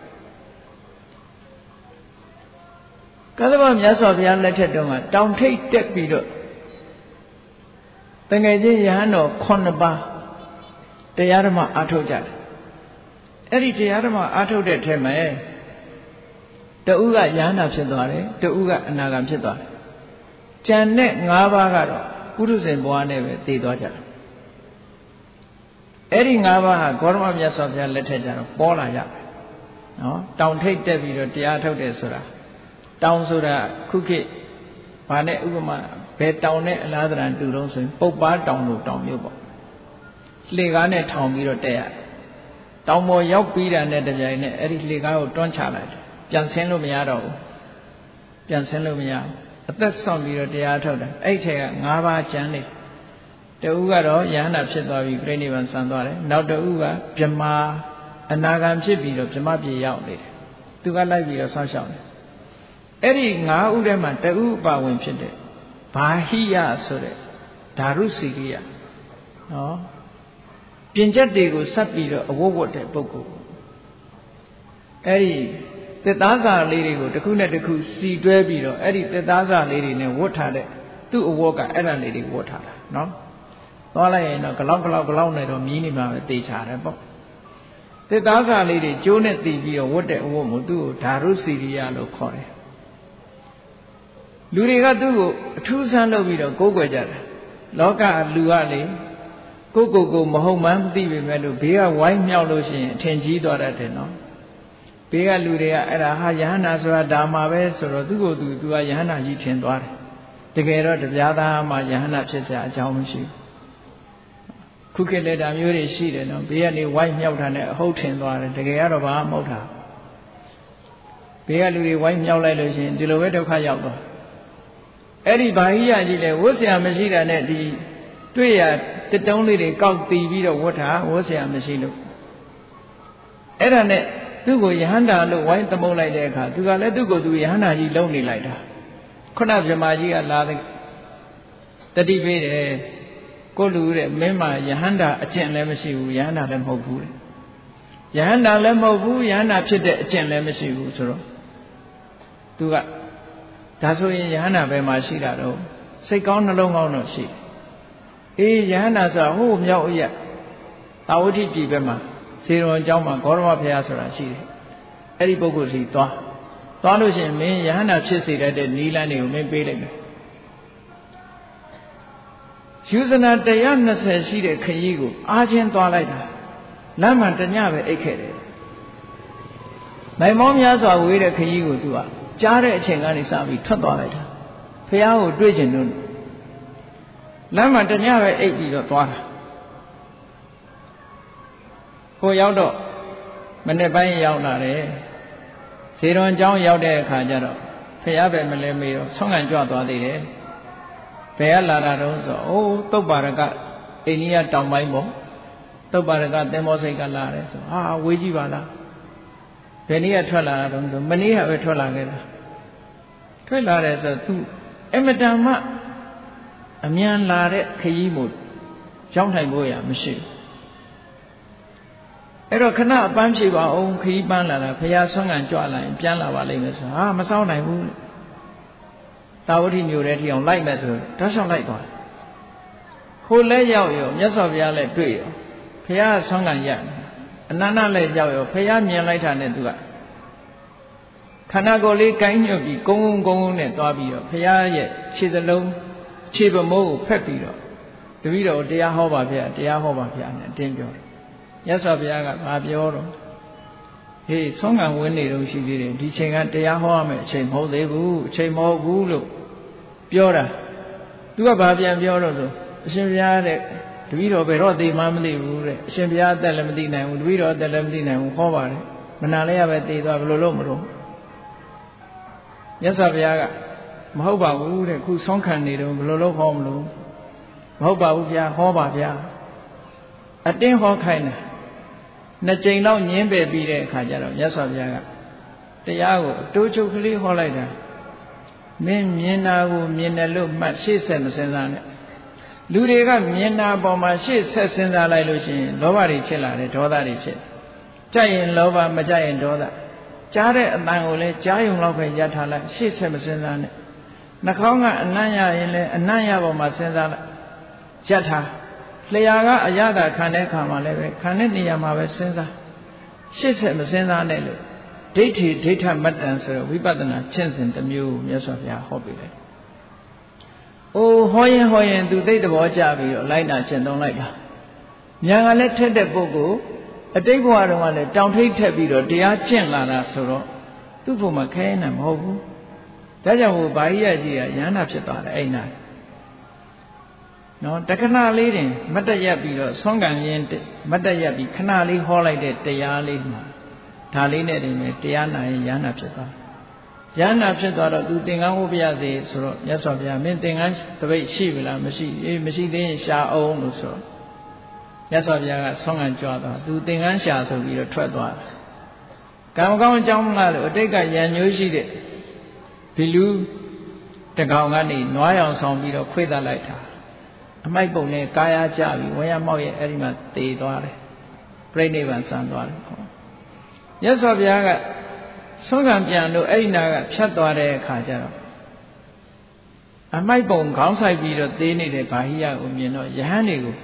ကသဗ္ဗမြတ်စွာဘုရားလက်ထက်တုန်းကတောင်ထိပ်တက်ပြီးတော့တငယ်ချင်းယဟန်တော်ခုနှစ်ပါးတရားဓမ္မအားထုတ်ကြတယ်အဲ့ဒီတရားဓမ္မအားထုတ်တဲ့ထဲမှာတဦးကယဟန်နာဖြစ်သွားတယ်တဦးကအနာဂံဖြစ်သွားတယ်ကျန်တဲ့၅ပါးကတော့ပုရုဇဉ်ဘဝနဲ့ပဲသိသွားကြတယ်အဲ့ဒီ၅ပါးဟာဂေါတမမြတ်စွာဘုရားလက်ထက်ကျတော့ပေါ်လာကြတယ်နော်တောင်ထိပ်တက်ပြီးတော့တရားထုတ်တယ်ဆိုတာတောင်ဆိုတာခုခေတ်ဘာနဲ့ဥပမာဘယ်တောင်နဲ့အလားတရံတူတော့ဆိုရင်ပုပ်ပါတောင်လို့တောင်မျိုးပေါ့လှေကားနဲ့ထောင်ပြီးတော့တက်ရတောင်ပေါ်ရောက်ပြီးတာနဲ့တပြိုင်နက်အဲ့ဒီလှေကားကိုတွန်းချလိုက်တယ်ပြန်ဆင်းလို့မရတော့ဘူးပြန်ဆင်းလို့မရဘူးအသက်ဆောင်ပြီးတော့တရားထုတ်တယ်အဲ့ထက်က၅ပါးကျန်နေတဦးကတော့ယဟန္တာဖြစ်သွားပြီးပြိဋိဘံဆံသွားတယ်နောက်တဦးကဗြဟ္မာအနာဂံဖြစ်ပြီးတော့ဗြဟ္မပြေရောက်နေတယ်သူကလိုက်ပြီးတော့ဆောင်းရှောက်တယ်အဲ့ဒီ၅ဦးထဲမှာတဦးပါဝင်ဖြစ်တဲ့ဘာဟိယဆိုတဲ့ဓာရုစီကိယနော်ပြင်ချက်တွေကိုဆက်ပြီးတော့အဝတ်ဝတ်တဲ့ပုဂ္ဂိုလ်အဲ့ဒီသစ်သားစာလေးတွေကိုတစ်ခုနဲ့တစ်ခုစီတွဲပြီးတော့အဲ့ဒီသစ်သားစာလေးတွေနဲ့ဝတ်ထားတဲ့သူ့အဝတ်ကအဲ့ဒါလေးတွေဝတ်ထားတာနော်သွားလိုက်ရင်တော့ဂလောက်ဂလောက်ဂလောက်နဲ့တော့မြည်နေမှာပဲတေချာတယ်ပေါ့တစ်သားစာလေးတွေကျိုးနဲ့တီးပြီးတော့ဝတ်တဲ့အဝတ်မို့သူ့ကိုဓာရုစီရိယလို့ခေါ်တယ်လူတွေကသူ့ကိုအထူးဆန်းလုပ်ပြီးတော့ကိုးကွယ်ကြတယ်လောကလူကလေကိုကိုကိုမဟုတ်မှန်းသိပေမဲ့လို့ဘေးကဝိုင်းမြောက်လို့ရှိရင်အထင်ကြီးသွားတတ်တယ်နော်ဘေးကလူတွေကအဲ့ဒါဟာယဟန္တာဆိုတာဒါမှပဲဆိုတော့သူ့ကိုယ်သူသူကယဟန္တာကြီးထင်သွားတယ်တကယ်တော့တရားသားမှယဟန္တာဖြစ်စရာအကြောင်းမရှိဘူးခုခေတ်လည်းဒါမျိုးတွေရှိတယ်နော်ဘေးကနေဝိုင်းမြောက်တာနဲ့အဟုတ်ထင်သွားတယ်တကယ်ကတော့ဘာမှမဟုတ်တာဘေးကလူတွေဝိုင်းမြောက်လိုက်လို့ရှိရင်ဒီလိုပဲဒုက္ခရောက်သွားအဲ့ဒီဘာဟိယကြီးလေဝတ်ဆရာမရှိတာနဲ့ဒီတွေ့ရတတုံးလေးတွေကောက်တီးပြီးတော့ဝတ်တာဝတ်ဆရာမရှိလို့အဲ့ဒါနဲ့သူ့ကိုယဟန္တာလို့ဝိုင်းသမုတ်လိုက်တဲ့အခါသူကလည်းသူ့ကိုယ်သူယဟန္တာကြီးလုံနေလိုက်တာခုနဗြဟ္မာကြီးကလာတဲ့တတိပေးတယ်ကိုလူတဲ့မင်းမယဟန္တာအကျင့်လည်းမရှိဘူးယဟန္တာလည်းမဟုတ်ဘူးတဲ့ယဟန္တာလည်းမဟုတ်ဘူးယဟန္တာဖြစ်တဲ့အကျင့်လည်းမရှိဘူးဆိုတော့သူကဒါဆိုရင်ယဟန္တာဘယ်မှာရှိတာတော့စိတ်ကောင်းနှလုံးကောင်းတော့ရှိအေးယဟန္တာဆိုတာဟိုးမြောက်အရက်သာဝတိပြည်ဘက်မှာဇေရွန်ကျောင်းမှာဂေါရမဘုရားဆိုတာရှိတယ်အဲ့ဒီပုဂ္ဂိုလ်ကြီးသွားသွားလို့ရှိရင်မင်းယဟန္တာဖြစ်စေတတ်တဲ့နီလန်းတွေကိုမင်းပေးလိုက်မယ်ယူဇနာone hundred twentyရှိတဲ့ခရီးကိုအားချင်းသွားလိုက်တာလမ်းမှာတညပဲအိတ်ခဲ့တယ်နိုင်မောင်းများစွာဝေးတဲ့ခရီးကိုသူကကြားတဲ့အချိန်ကနေစပြီးထွက်သွားလိုက်တာဘုရားကိုတွေ့ကျင်လို့လမ်းမှာတညပဲအိတ်ပြီးတော့သွားတာကိုရောက်တော့မနေ့ပိုင်းရောက်လာတယ်ဇေရွန်ကျောင်းရောက်တဲ့အခါကျတော့ဘုရားပဲမလဲမေးတော့ဆောင်းကန်ကြွသွားသေးတယ်ဘယ်ကလာတာတော့ဆိုအိုးတုတ်ပါရကအိန္ဒိယတောင်ပိုင်းပေါ့တုတ်ပါရကသင်္ဘောစိတ်ကလာတယ်ဆိုဟာဝေးကြည့်ပါလားဘယ်နည်းကထွက်လာတာတော့ဆိုမနေ့ကပဲထွက်လာခဲ့တာထွက်လာတယ်ဆိုသူအမတန်မှအမြန်လာတဲ့ခရီးမို့ရောက်နိုင်ဖို့ရမရှိဘူးအဲ့တော့ခဏအပန်းဖြေပါအောင်ခရီးပန်းလာတာဘုရားဆွမ်းခံကြွလာရင်ပြန်လာပါလိမ့်မယ်ဆိုဟာမဆောင်နိုင်ဘူးတာဝတိမျိုးတဲ့ထီအောင်လိုက်မယ်ဆိုတောက်လျှောက်လိုက်သွားခိုးလဲရောက်ရောမြတ်စွာဘုရားလည်းတွေ့ရောဘုရားဆွမ်းခံရအနန္တလည်းရောက်ရောဘုရားမြင်လိုက်တာနဲ့သူကခန္ဓာကိုယ်လေးကိုင်းညွတ်ပြီးကုန်းကုန်းကုန်းကုန်းနဲ့သွားပြီးတော့ဘုရားရဲ့ခြေစလုံးခြေပမိုးကိုဖက်ပြီးတော့တပည့်တော်တရားဟောပါဗျာတရားဟောပါဗျာနဲ့အတင်းပြောတယ်မြတ်စွာဘုရားကငါပြောတော့ဟေးဆွမ်းခံဝင်နေတော့ရှိသေးတယ်ဒီချိန်ကတရားဟောရမယ်အချိန်မဟုတ်သေးဘူးအချိန်မဟုတ်ဘူးလို့ပြောတာသူကဘာပြန်ပြောတော့ဆိုအရှင်ဘုရားတဲ့တပည့်တော်ဘယ်တော့သိမှမသိဘူးတဲ့အရှင်ဘုရားအသက်လည်းမသိနိုင်ဘူးတပည့်တော်အသက်လည်းမသိနိုင်ဘူးဟောပါတယ်မနာလည်းရပဲသိသွားဘယ်လိုလုပ်မလို့မြတ်စွာဘုရားကမဟုတ်ပါဘူးတဲ့ခုဆွမ်းခံနေတော့ဘယ်လိုလုပ်ဟောမလို့မဟုတ်ပါဘူးဗျာဟောပါဗျာအတင်းဟောခိုင်းတယ်နှစ်ကြိမ်လောက်ညင်းပယ်ပြီးတဲ့အခါကျတော့မြတ်စွာဘုရားကတရားကိုအတိုးချုပ်ကလေးဟောလိုက်တာမင်းမြင်တာကိုမြင်တယ်လို့မှတ်ရှေ့ဆက်မစင်စားနဲ့လူတွေကမြင်တာပေါ်မှာရှေ့ဆက်စဉ်းစားလိုက်လို့ရှိရင်လောဘတွေဖြစ်လာတယ်ဒေါသတွေဖြစ်ကြိုက်ရင်လောဘမကြိုက်ရင်ဒေါသကြားတဲ့အတန်ကိုလည်းကြားယုံလောက်ပဲရထားလိုက်ရှေ့ဆက်မစဉ်းစားနဲ့နှာခေါင်းကအနံ့ရရင်လည်းအနံ့ရပေါ်မှာစဉ်းစားလိုက်ရထားလျှာကအရသာခံတဲ့ခါမှာလည်းပဲခံတဲ့နေရာမှာပဲစဉ်းစားရှေ့ဆက်မစဉ်းစားနဲ့လို့ဒိဋ္ဌိဒိဋ္ဌမတ္တံဆိုတော့ဝိပဿနာကျင့်စဉ်တစ်မျိုးမြတ်စွာဘုရားဟောပေးတယ်။အိုးဟောရင်ဟောရင်သူသိတဲ့ဘောကြပြီးတော့လိုက်နာကျင့်သုံးလိုက်တာ။ညာကလည်းထက်တဲ့ပုဂ္ဂိုလ်အတိတ်ဘဝတုန်းကလည်းတောင်ထိပ်ထက်ပြီးတော့တရားကျင့်လာတာဆိုတော့သူ့ဘုံမှာခဲနေမှာမဟုတ်ဘူး။ဒါကြောင့်ဟိုဘာကြီးရကြီးကရဟန္တာဖြစ်သွားတယ်အဲ့နာ။နော်တခဏလေးတင်မတ်တရက်ပြီးတော့ဆွမ်းခံရင်းမတ်တရက်ပြီးခဏလေးဟောလိုက်တဲ့တရားလေးမှာဒါလေးနဲ့တည်းနဲ့တရားနာရင်ရဟန္တာဖြစ်သွားရဟန္တာဖြစ်သွားတော့သူသင်္ကန်းဝတ်ပြရစေဆိုတော့မြတ်စွာဘုရားမင်းသင်္ကန်းတပိတ်ရှိပြီလားမရှိအေးမရှိသေးရင်ရှာအောင်လို့ဆိုတော့မြတ်စွာဘုရားကဆွမ်းခံကြွသွားသူသင်္ကန်းရှာဆိုပြီးတော့ထွက်သွားတယ်ကံကောင်းအကြောင်းမလားလို့အတိတ်ကရံညိုးရှိတဲ့ဒီလူတကောင်ကနေနွားရောင်ဆောင်ပြီးတော့ခွေ့တတ်လိုက်တာအမိုက်ပုံနဲ့ကာယကြပြီးဝရမောက်ရဲ့အဲ့ဒီမှာသေသွားတယ်ပြိဋိဘံဆံသွားတယ်မြတ်စွာဘုရားကဆွမ်းခံပြန်လို့အဲ့ဒီနာကဖြတ်သွားတဲ့အခါကျတော့အမိုက်ပုံခေါင်းဆိုင်ပြီးတော့သေးနေတဲ့ဘာဟိယကိုမြင်တော့ယဟန်တွေကို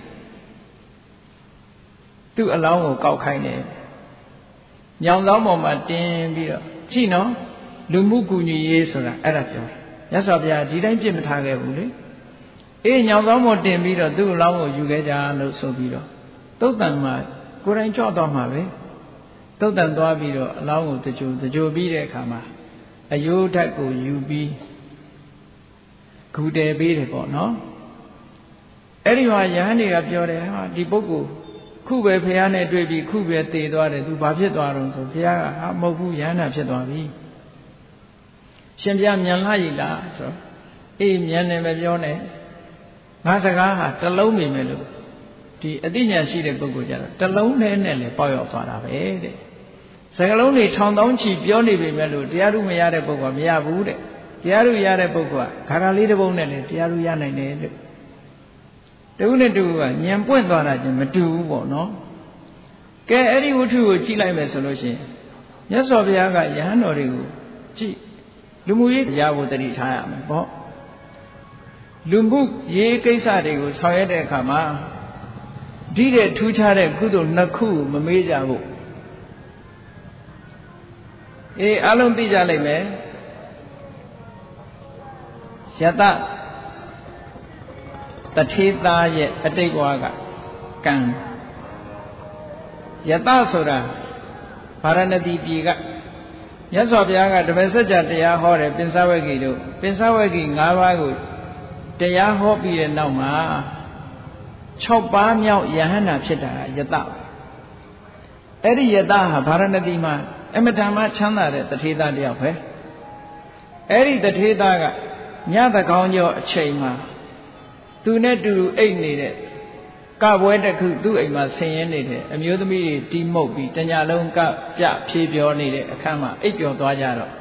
သူ့အလောင်းကိုကောက်ခိုင်းတယ်ညောင်ဆောင်ပေါ်မှာတင်ပြီးတော့ကြည့်နော်လူမှုကူညီရေးဆိုတာအဲ့ဒါပြောမြတ်စွာဘုရားဒီတိုင်းပြစ်မထားခဲ့ဘူးလေအေးညောင်ဆောင်ပေါ်တင်ပြီးတော့သူ့အလောင်းကိုယူခဲ့ကြလို့ဆိုပြီးတော့သုတ်တန်မှာကိုယ်တိုင်ကြွသွားမှာပဲသုတ်တန်သွားပြီးတော့အလောင်းကိုတကြိုတကြိုပြီးတဲ့အခါမှာအယိုးဓာတ်ကိုယူပြီးဂူတယ်ပေးတယ်ပေါ့နော်အဲ့ဒီမှာယဟန်တွေကပြောတယ်ဟာဒီပုဂ္ဂိုလ်ခုပဲဘုရားနဲ့တွေ့ပြီးခုပဲတည်သွားတယ်သူဘာဖြစ်သွားတော့ဆိုဘုရားကဟာမဟုတ်ဘူးယဟန်နာဖြစ်သွားပြီရှင်ဘုရားမြန်လာရည်လားဆိုတော့အေးမြန်တယ်ပဲပြောနေငါစကားဟာတလုံးမိမယ်လို့ဒီအသိဉာဏ်ရှိတဲ့ပုဂ္ဂိုလ်ကြတော့တလုံးနဲ့နဲ့လည်းပေါက်ရောက်သွားတာပဲတဲ့စကားလုံးတွေထောင်တောင်းချီပြောနေပေမဲ့လို့တရားဥမရတဲ့ပုဂ္ဂိုလ်ကမရဘူးတဲ့တရားဥရတဲ့ပုဂ္ဂိုလ်ကဂါထာလေးတစ်ပုဒ်နဲ့လည်းတရားဥရနိုင်တယ်လို့တခုနဲ့တခုကဉာဏ်ပွင့်သွားတာချင်းမတူဘူးပေါ့နော်ကဲအဲ့ဒီဝတ္ထုကိုကြည့်လိုက်မယ်ဆိုလို့ရှိရင်မြတ်စွာဘုရားကယဟန်တော်တွေကိုကြည့်လူမှုရေးတရားကိုတတိထားရမယ်ပေါ့လူမှုရေးကိစ္စတွေကိုဆောင်ရွက်တဲ့အခါမှာဒီတဲ့ထူးခြားတဲ့ကုသိုလ်နှစ်ခုမမေ့ကြဘူးအေးအလုံးသိကြလိမ့်မယ်ယတတထေသားရဲ့အတိတ်ဘဝကကံယတဆိုတာဗာရဏသီပြည်ကမြတ်စွာဘုရားကဓမ္မစကြာတရားဟောတယ်ပင်စဝဂ္ဂီတို့ပင်စဝဂ္ဂီ၅ပါးကိုတရားဟောပြီးတဲ့နောက်မှာ၆ပါးမြောက်ယဟန္တာဖြစ်တာယတအဲ့ဒီယတဟာဗာရဏသီမှာအမတန်မှချမ်းသာတဲ့တထေသားတယောက်ပဲအဲ့ဒီတထေသားကညသကောင်းကျော်အချိန်မှာသူနဲ့တူတူအိတ်နေတဲ့ကပွဲတစ်ခုသူ့အိမ်မှာဆင်ရင်းနေတယ်အမျိုးသမီးတွေတီးမှုတ်ပြီးတညလုံးကပြဖြေးပြောနေတဲ့အခန်းမှာအိပ်ပျော်သွားကြတော့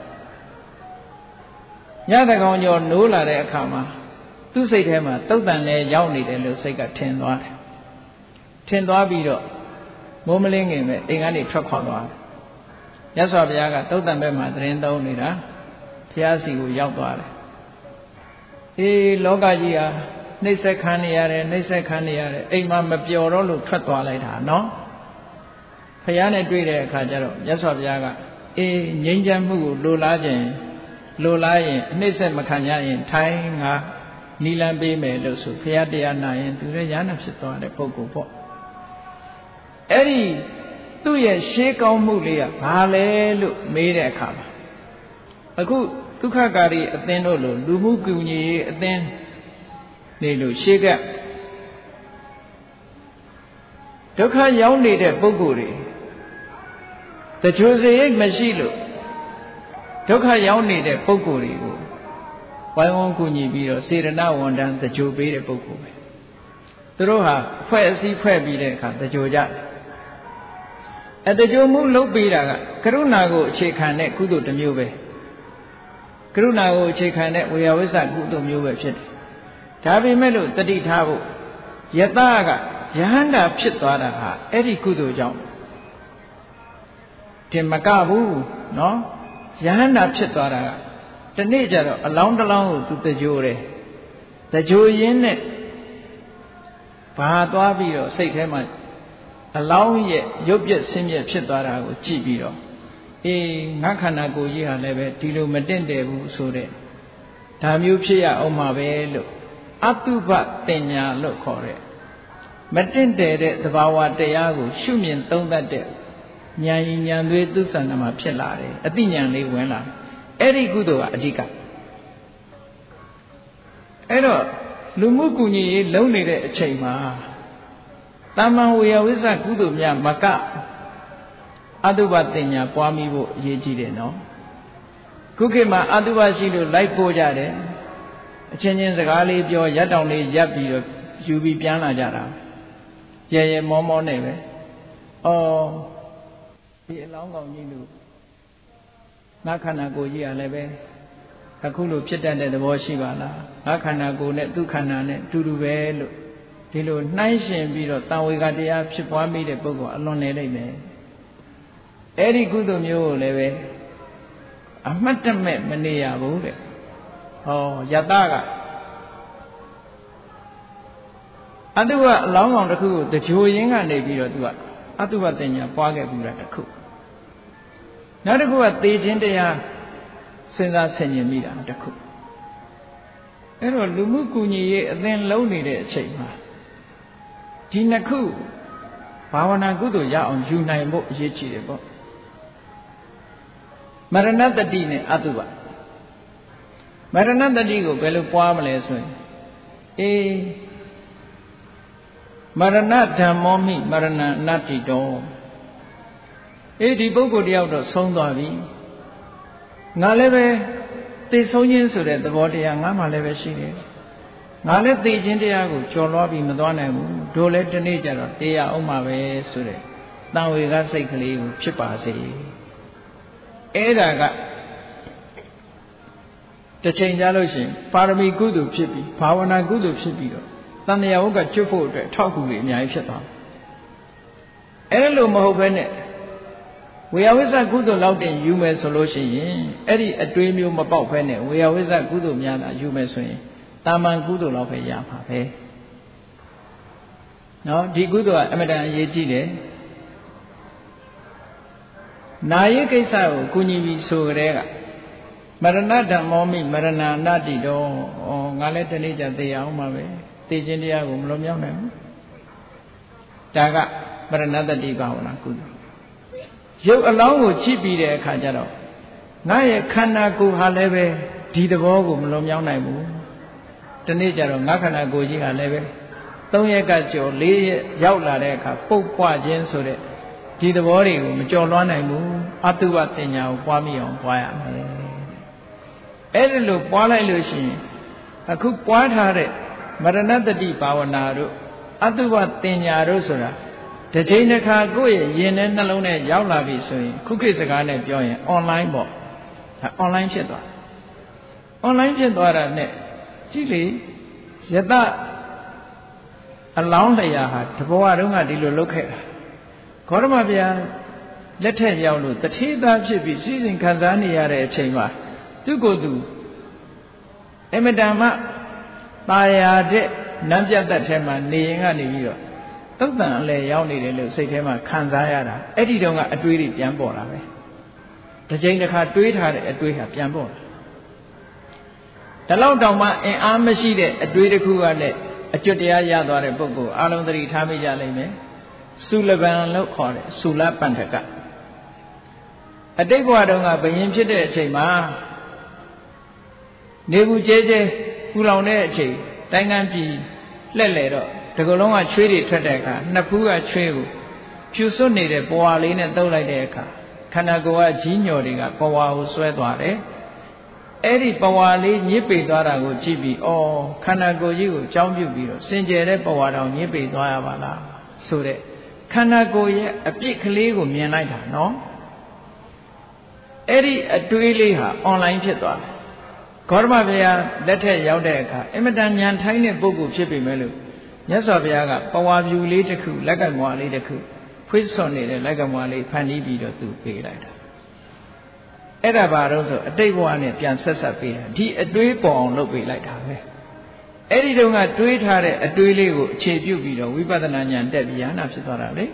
ညသကောင်ကျော်နိုးလာတဲ့အခါမှာသူ့စိတ်ထဲမှာတုတ်တန်လဲရောက်နေတယ်လို့စိတ်ကထင်သွားတယ်ထင်သွားပြီးတော့မိုးမလင်းခင်ပဲအိမ်ကနေထွက်ခွာသွားတယ်မြတ်စွာဘုရားကတုတ်တန်ဘက်မှာသတင်းသုံးနေတာဘုရားစီကိုရောက်သွားတယ်အေးလောကကြီးဟာနှိမ့်ဆက်ခံနေရတယ်နှိမ့်ဆက်ခံနေရတယ်အိမ်မှာမပျော်တော့လို့ထွက်သွားလိုက်တာနော်ဘုရားနဲ့တွေ့တဲ့အခါကျတော့မြတ်စွာဘုရားကအေးငြိမ်းချမ်းမှုကိုလိုလားခြင်းလိုလားရင်နှိမ့်ဆက်မခံရရင်ထိုင်ငါနီလံပေးမယ်လို့ဆိုဘုရားတရားနာရင်သူလည်းရဟန္တာဖြစ်သွားတဲ့ပုဂ္ဂိုလ်ပေါ့အဲ့ဒီသူ့ရဲ့ရှေးကောင်းမှုလေးကဘာလဲလို့မေးတဲ့အခါမှာအခုဒုက္ခကာရီအသင်းတို့လိုလူမှုကူညီရေးအသင်းနေလို့ရှေးကဒုက္ခရောက်နေတဲ့ပုဂ္ဂိုလ်တွေတချို့စိတ်မရှိလို့ဒုက္ခရောက်နေတဲ့ပုဂ္ဂိုလ်တွေကိုဝိုင်းဝန်းကူညီပြီးတော့စေရနာဝန်တန်းတချို့ပေးတဲ့ပုဂ္ဂိုလ်ပဲသူတို့ဟာဖွဲ့အစည်းဖွဲ့ပြီးတဲ့အခါတချို့ကြတယ်အတချို့မှုလုပ်ပေးတာကကရုဏာကိုအခြေခံတဲ့ကုသိုလ်တစ်မျိုးပဲကရုဏာကိုအခြေခံတဲ့ဝေယဝိစ္စကုသိုလ်မျိုးပဲဖြစ်တယ်ဒါပေမဲ့လို့တတိထားဖို့ယတကယဟန္တာဖြစ်သွားတာဟာအဲ့ဒီကုသိုလ်ကြောင့်တင်မကဘူးနော်ယဟန္တာဖြစ်သွားတာကဒီနေ့ကျတော့အလောင်းတစ်လောင်းကိုသူတကြိုတယ်တကြိုရင်းနဲ့ဘာသွားပြီးတော့စိတ်ထဲမှာအလောင်းရဲ့ရုပ်ပြက်ဆင်းပြက်ဖြစ်သွားတာကိုကြည့်ပြီးတော့အေးငါခန္ဓာကိုယ်ကြီးဟာလည်းပဲဒီလိုမတင့်တယ်ဘူးဆိုတဲ့ဒါမျိုးဖြစ်ရအောင်မှာပဲလို့အတုပတင်ညာလို့ခေါ်တဲ့မတင့်တယ်တဲ့သဘာဝတရားကိုရှုမြင်သုံးသပ်တဲ့ဉာဏ်ဉာဏ်သွေးသူဆန္ဒမှာဖြစ်လာတယ်အသိဉာဏ်လေးဝင်လာအဲ့ဒီကုသိုလ်ကအဓိကအဲ့တော့လူမှုကူညီရေးလုံးနေတဲ့အချိန်မှာတမ္မဝေယဝိဇ္ဇကုသိုလ်များမကအတုပတင်ညာပွားမိဖို့အရေးကြီးတယ်နော်ခုခေတ်မှာအတုပရှိလို့လိုက်ပို့ကြတယ်အချင်းချင်းစကားလေးပြောရက်တောင်လေးရပ်ပြီးတော့ယူပြီးပြန်လာကြတာရဲရဲမောမောနဲ့ပဲအော်ဒီအလောင်းကောင်ကြီးလို့ငါခန္ဓာကိုယ်ကြီးကလည်းပဲအခုလိုဖြစ်တတ်တဲ့သဘောရှိပါလားငါခန္ဓာကိုယ်နဲ့သူ့ခန္ဓာနဲ့တူတူပဲလို့ဒီလိုနှိုင်းရှင်ပြီးတော့တန်ဝေကတရားဖြစ်ပွားမိတဲ့ပုဂ္ဂိုလ်အလွန်နေလိုက်မယ်အဲ့ဒီကုသိုလ်မျိုးကိုလည်းပဲအမှတ်တမဲ့မနေရဘူးတဲ့ဟောယတကအတုဝအလောင်းကောင်တစ်ခုကိုတကြိုရင်းကနေပြီးတော့သူကအတုဝတင်ညာပွားခဲ့ပြီးတာတစ်ခုနောက်တစ်ခုကသေခြင်းတရားစဉ်းစားဆင်ခြင်မိတာတစ်ခုအဲ့တော့လူမှုကူညီရေးအသင်လုံးနေတဲ့အချိန်မှာဒီနှစ်ခုဘာဝနာကုသိုလ်ရအောင်ယူနိုင်ဖို့အရေးကြီးတယ်ပေါ့မရဏတတိနဲ့အတုဝမရဏတတိကိုဘယ်လိုပွားမလဲဆိုရင်အေးမရဏဓမ္မောမိမရဏနတ္တိတောအေးဒီပုဂ္ဂိုလ်တယောက်တော့ဆုံးသွားပြီငါလည်းပဲသိဆုံးခြင်းဆိုတဲ့သဘောတရားငါမှလည်းပဲရှိတယ်ငါလည်းသိခြင်းတရားကိုကျော်လွှားပြီးမသွားနိုင်ဘူးတို့လည်းဒီနေ့ကျတော့တရားအောင်မှာပဲဆိုတဲ့တန်ဝေကစိတ်ကလေးကိုဖြစ်ပါစေအဲ့ဒါကတစ်ချိန်ကြလို့ရှိရင်ပါရမီကုသိုလ်ဖြစ်ပြီးဘာဝနာကုသိုလ်ဖြစ်ပြီးတော့တန်တရားဝတ်ကကျွတ်ဖို့အတွက်ထောက်ကူတွေအများကြီးဖြစ်သွားအဲ့လိုမဟုတ်ဘဲနဲ့ဝေယဝိဇ္ဇကုသိုလ်လောက်တင်ယူမယ်ဆိုလို့ရှိရင်အဲ့ဒီအတွေးမျိုးမပေါက်ဘဲနဲ့ဝေယဝိဇ္ဇကုသိုလ်များတာယူမယ်ဆိုရင်တာမန်ကုသိုလ်လောက်ပဲရမှာပဲနော်ဒီကုသိုလ်ကအမတန်အရေးကြီးတယ်နာယိကိစ္စကိုကုညီပြီးဆိုကြတဲ့ကမရဏဓမ္မောမိမရဏနာတိတောဩငါလည်းတနေ့ကျသေရအောင်ပါပဲသေခြင်းတရားကိုမလွန်မြောက်နိုင်ဘူးဒါကမရဏတတိဘာဝနာကုသိုလ်ရုပ်အလောင်းကိုကြည့်ပြီးတဲ့အခါကျတော့ငါရဲ့ခန္ဓာကိုယ်ဟာလည်းပဲဒီသဘောကိုမလွန်မြောက်နိုင်ဘူးဒီနေ့ကျတော့ငါခန္ဓာကိုယ်ကြီးဟာလည်းပဲသုံးရက်ကကျော်လေးရက်ရောက်လာတဲ့အခါပုတ်ပွားခြင်းဆိုတဲ့ဒီသဘောတွေကိုမကျော်လွှားနိုင်ဘူးအတုဝတင်ညာကိုပွားမိအောင်ပွားရမယ်အဲ့ဒီလိုပွားလိုက်လို့ရှိရင်အခုပွားထားတဲ့မရဏတတိဘာဝနာတို့အတုဝတင်ညာတို့ဆိုတာတစ်ချိန်တစ်ခါကိုယ့်ရဲ့ရင်ထဲနှလုံးထဲရောက်လာပြီဆိုရင်ခုခေတ်စကားနဲ့ပြောရင် online ပေါ့ online ဖြစ်သွား online ဖြစ်သွားတာနဲ့ကြည့်လေယတအလောင်းတရားဟာတဘောတုန်းကဒီလိုလုပ်ခဲ့တာဂေါတမဘုရားလက်ထက်ရောက်လို့တထေသားဖြစ်ပြီးစီစဉ်ခံစားနေရတဲ့အချိန်မှာသူ့ကိုယ်သူအမတန်မှပါရာတဲ့နံပြတ်သက်ထဲမှာနေရင်ကနေပြီးတော့သုတ်တန်အလဲရောက်နေတယ်လို့စိတ်ထဲမှာခံစားရတာအဲ့ဒီတုန်းကအတွေးတွေပြန်ပေါ်လာပဲတစ်ချိန်တစ်ခါတွေးထားတဲ့အတွေးဟာပြန်ပေါ်လာဒါလောက်တောင်မှအင်အားမရှိတဲ့အတွေးတစ်ခုကလည်းအကျွတ်တရားရသွားတဲ့ပုဂ္ဂိုလ်အလုံးသတိထားမိကြလိမ့်မယ်သုလဗံလို့ခေါ်တယ်သုလပန္ထကအတိတ်ဘဝတုန်းကဘယင်ဖြစ်တဲ့အချိန်မှာနေဘူးကျဲကျဲပူလောင်တဲ့အချိန်တိုင်းကန်းပြည်လှက်လေတော့ဒီကုလုံးကချွေးတွေထွက်တဲ့အခါနှစ်ဖူးကချွေးကိုဖြူစွတ်နေတဲ့ပွားလေးနဲ့တုပ်လိုက်တဲ့အခါခန္ဓာကိုယ်ကကြီးညော်တွေကပွားကိုဆွဲသွားတယ်အဲ့ဒီပွားလေးညစ်ပေသွားတာကိုကြည့်ပြီးဩခန္ဓာကိုယ်ကြီးကိုကြောင်းပြုတ်ပြီးတော့စင်ကြယ်တဲ့ပွားတော်ညစ်ပေသွားရပါလားဆိုတဲ့ခန္ဓာကိုယ်ရဲ့အပြစ်ကလေးကိုမြင်လိုက်တာနော်အဲ့ဒီအတွေးလေးဟာ online ဖြစ်သွားတယ်ဂေါတမဘုရားလက်ထက်ရောက်တဲ့အခါအင်မတန်ဉာဏ်ထိုင်းတဲ့ပုဂ္ဂိုလ်ဖြစ်ပေမဲ့လို့မြတ်စွာဘုရားကပဝါပြူလေးတစ်ခုလက်ကမွာလေးတစ်ခုဖွေးစွန်နေတဲ့လက်ကမွာလေးဖန်တီးပြီးတော့သူပေးလိုက်တာအဲ့ဒါဘာလို့ဆိုအတိတ်ဘဝနဲ့ပြန်ဆက်ဆက်ပေးတာဒီအတွေးပေါ်အောင်လုပ်ပေးလိုက်တာပဲအဲ့ဒီတုန်းကတွေးထားတဲ့အတွေးလေးကိုအခြေပြုပြီးတော့ဝိပဿနာဉာဏ်တက်ပြီးဉာဏ်ဖြစ်သွားတာလေ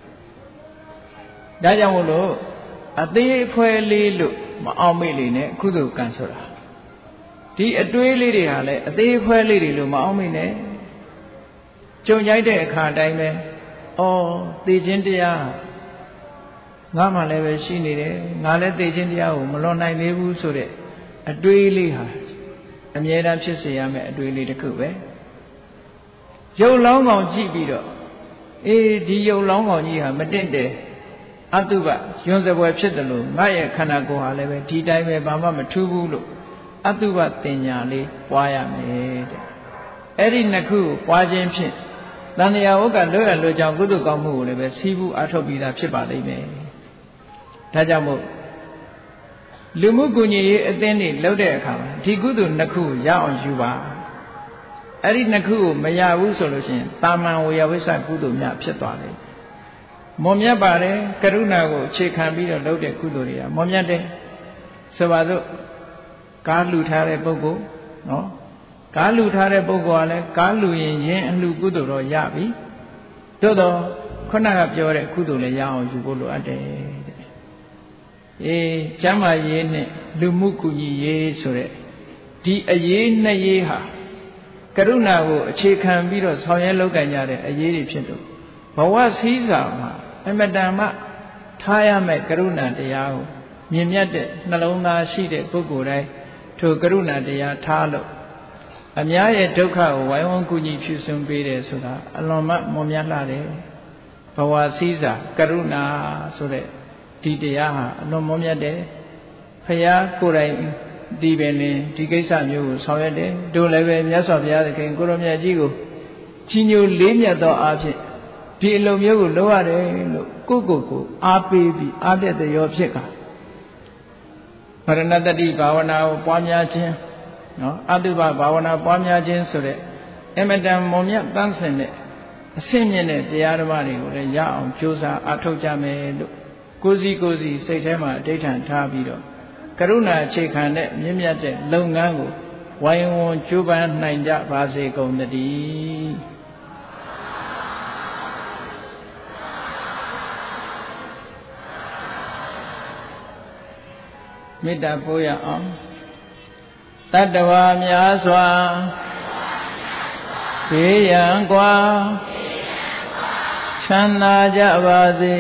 ဒါကြောင့်မို့လို့အသေးအဖွဲလေးလို့မအောင်မေ့လေနဲ့ကုသိုလ်ကံဆိုတာဒီအတွေးလေးတွေဟာလည်းအသေးအဖွဲလေးတွေလို့မအောင်မေ့နဲ့ကြုံရိုက်တဲ့အခါတိုင်းပဲအော်သိခြင်းတရားငါမှလည်းပဲရှိနေတယ်ငါလည်းသိခြင်းတရားကိုမလွန်နိုင်သေးဘူးဆိုတဲ့အတွေးလေးဟာအမြဲတမ်းဖြစ်စေရမယ့်အတွေးလေးတစ်ခုပဲရုပ်လောင်းကောင်ကြည့်ပြီးတော့အေးဒီရုပ်လောင်းကောင်ကြီးဟာမတင့်တယ်အတုပယွန်းစပွဲဖြစ်တယ်လို့ငါရဲ့ခန္ဓာကိုယ်ဟာလည်းပဲဒီတိုင်းပဲဘာမှမထူးဘူးလို့အတုပတင်ညာလေးပွားရမယ်တဲ့အဲ့ဒီနှစ်ခုကိုပွားခြင်းဖြင့်တဏှာဝုကလွတ်ရလွတ်ကြောင့်ကုသိုလ်ကောင်းမှုကိုလည်းပဲစီးပူးအားထုတ်ပြီးသားဖြစ်ပါလိမ့်မယ်ဒါကြောင့်မို့လူမှုကူညီရေးအသင်းတွေလုပ်တဲ့အခါမှာဒီကုသိုလ်နှစ်ခုရအောင်ယူပါအဲ့ဒီနှစ်ခုကိုမရဘူးဆိုလို့ရှိရင်တာမန်ဝေယဝိစ္စကုသိုလ်များဖြစ်သွားတယ်မွန်မြတ်ပါတယ်ကရုဏာကိုအခြေခံပြီးတော့လုပ်တဲ့ကုသိုလ်တွေကမွန်မြတ်တယ်ဆိုပါစို့ကားလှူထားတဲ့ပုဂ္ဂိုလ်နော်ကားလူထားတဲ့ပုဂ္ဂိုလ်ကလည်းကားလူရင်ရင်အလှကုသိုလ်တော့ရပြီသို့တော့ခုနကပြောတဲ့ကုသိုလ်လည်းရအောင်ယူဖို့လိုအပ်တယ်တဲ့အေးကျမ်းမာရေးနဲ့လူမှုကူညီရေးဆိုတဲ့ဒီအရေးနှစ်ရေးဟာကရုဏာကိုအခြေခံပြီးတော့ဆောင်ရွက်လုပ်ကင်ကြတဲ့အရေးတွေဖြစ်လို့ဘဝစည်းစာမှာအမတန်မှထားရမယ့်ကရုဏာတရားကိုမြင်မြတ်တဲ့နှလုံးသားရှိတဲ့ပုဂ္ဂိုလ်တိုင်းထိုကရုဏာတရားထားလို့အများရဲ့ဒုက္ခကိုဝိုင်းဝန်းကူညီဖြူစွန်းပေးတယ်ဆိုတာအလွန်မှမွန်မြတ်လှတယ်ဘဝစည်းစာကရုဏာဆိုတဲ့ဒီတရားဟာအလွန်မွန်မြတ်တယ်ဖရာကိုယ်တိုင်ဒီပင်လင်ဒီကိစ္စမျိုးကိုဆောင်ရွက်တယ်တို့လည်းပဲမြတ်စွာဘုရားသခင်ကိုရောမြတ်ကြီးကိုကြီးညိုလေးမြတ်သောအားဖြင့်ဒီအလုံးမျိုးကိုလုပ်ရတယ်လို့ကိုယ့်ကိုယ်ကိုအားပေးပြီးအားတက်တဲ့ရောဖြစ်ကမရဏတတိဘာဝနာကိုပွားများခြင်းနော်အတုပဘာဝနာပွားများခြင်းဆိုတဲ့အမတန်မွန်မြတ်တန်းစင်တဲ့အဆင့်မြင့်တဲ့တရားဓမ္မတွေကိုလည်းရအောင်ကြိုးစားအားထုတ်ကြမယ်လို့ကိုယ်စီကိုယ်စီစိတ်ထဲမှာအဋ္ဌံထားပြီးတော့ကရုဏာအခြေခံတဲ့မြင့်မြတ်တဲ့လုပ်ငန်းကိုဝိုင်းဝန်းကြိုးပမ်းနိုင်ကြပါစေကုန်သတည်းမေတ္တာပို့ရအောင်တတ္တဝါများစွာဘေးရန်ကွာချမ်းသာကြပါစေ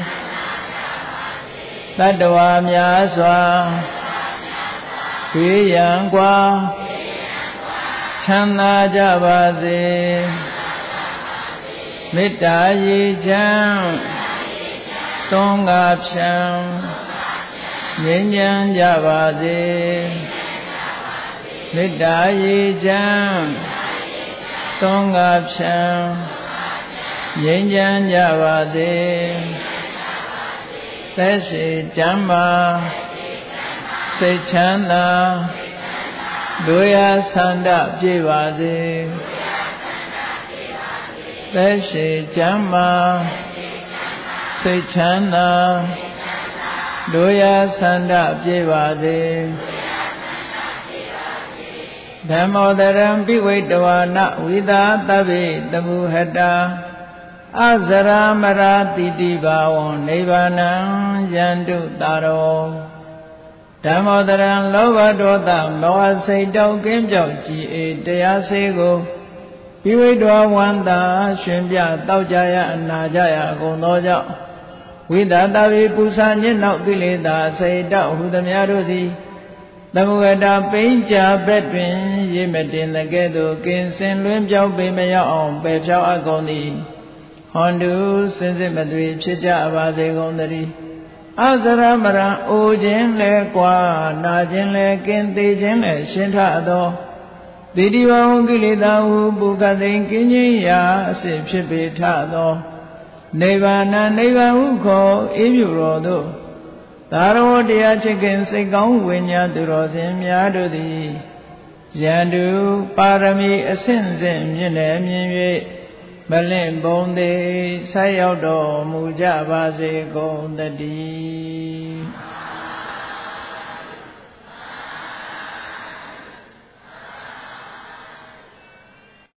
တတ္တဝါများစွာဘေးရန်ကွာချမ်းသာကြပါစေမေတ္တာရေချမ်းသွန်ကားဖြံငြိမ်းချမ်းကြပါစေမေတ္တာရေချမ်းသွန်ကားဖြံငြိမ်းချမ်းကြပါစေသက်ရှိကျမ်းမာစိတ်ချမ်းသာတို့ရဆန္ဒပြည့်ပါစေသက်ရှိကျမ်းမာစိတ်ချမ်းသာတို့ရဆန္ဒပြည့်ပါစေဓမ္မောတရံပိဝိတဝါနဝိသာသဗ္ဗေတမုဟတာအဇရာမရာတိတိဘာဝံနိဗ္ဗာနံယန္တုတာရောဓမ္မောတရံလောဘဒေါသမောဟစိတ်တောက်ကင်းပြောက်ကြည်အေတရားစေကိုပိဝိတဝဝန္တာရှင်ပြတောက်ကြရအနာကြရအကုန်သောကြောင့်ဝိသာသဗ္ဗေပူဇာညစ်နောက်ကိလေသာစိတ်တောက်ဟုသမျှတို့သည်သမုဂတာပိဉ္ကြဘက်တွင်ရေမတင်တဲ့ကဲ့သို့ကင်းစင်လွင်ပြောက်ပေမရောက်အောင်ပယ်ဖြောက်အပ်ကုန်သည်ဟွန်တုစင်စစ်မသွေဖြစ်ကြပါစေကုန်သတည်းအဇရမရံအိုခြင်းလဲကွာနာခြင်းလဲကင်းသေးခြင်းလဲရှင်းထသောတိတိဝံကိလေသာဟုပုဂ္ဂသိင်ကင်းခြင်းရာအစစ်ဖြစ်ပေထသောနိဗ္ဗာန်နိဗ္ဗာန်ဟုခေါ်အေးမြူတော်သို့သာရဝတရားချစ်ခင်စိတ်ကောင်းဝိညာဉ်သူတော်စင်များတို့သည်ယန္တုပါရမီအဆင့်ဆင့်မြင့်နေမြင်၍မလင့်ပုံသေးဆက်ရောက်တော်မူကြပါစေကုန်သတည်း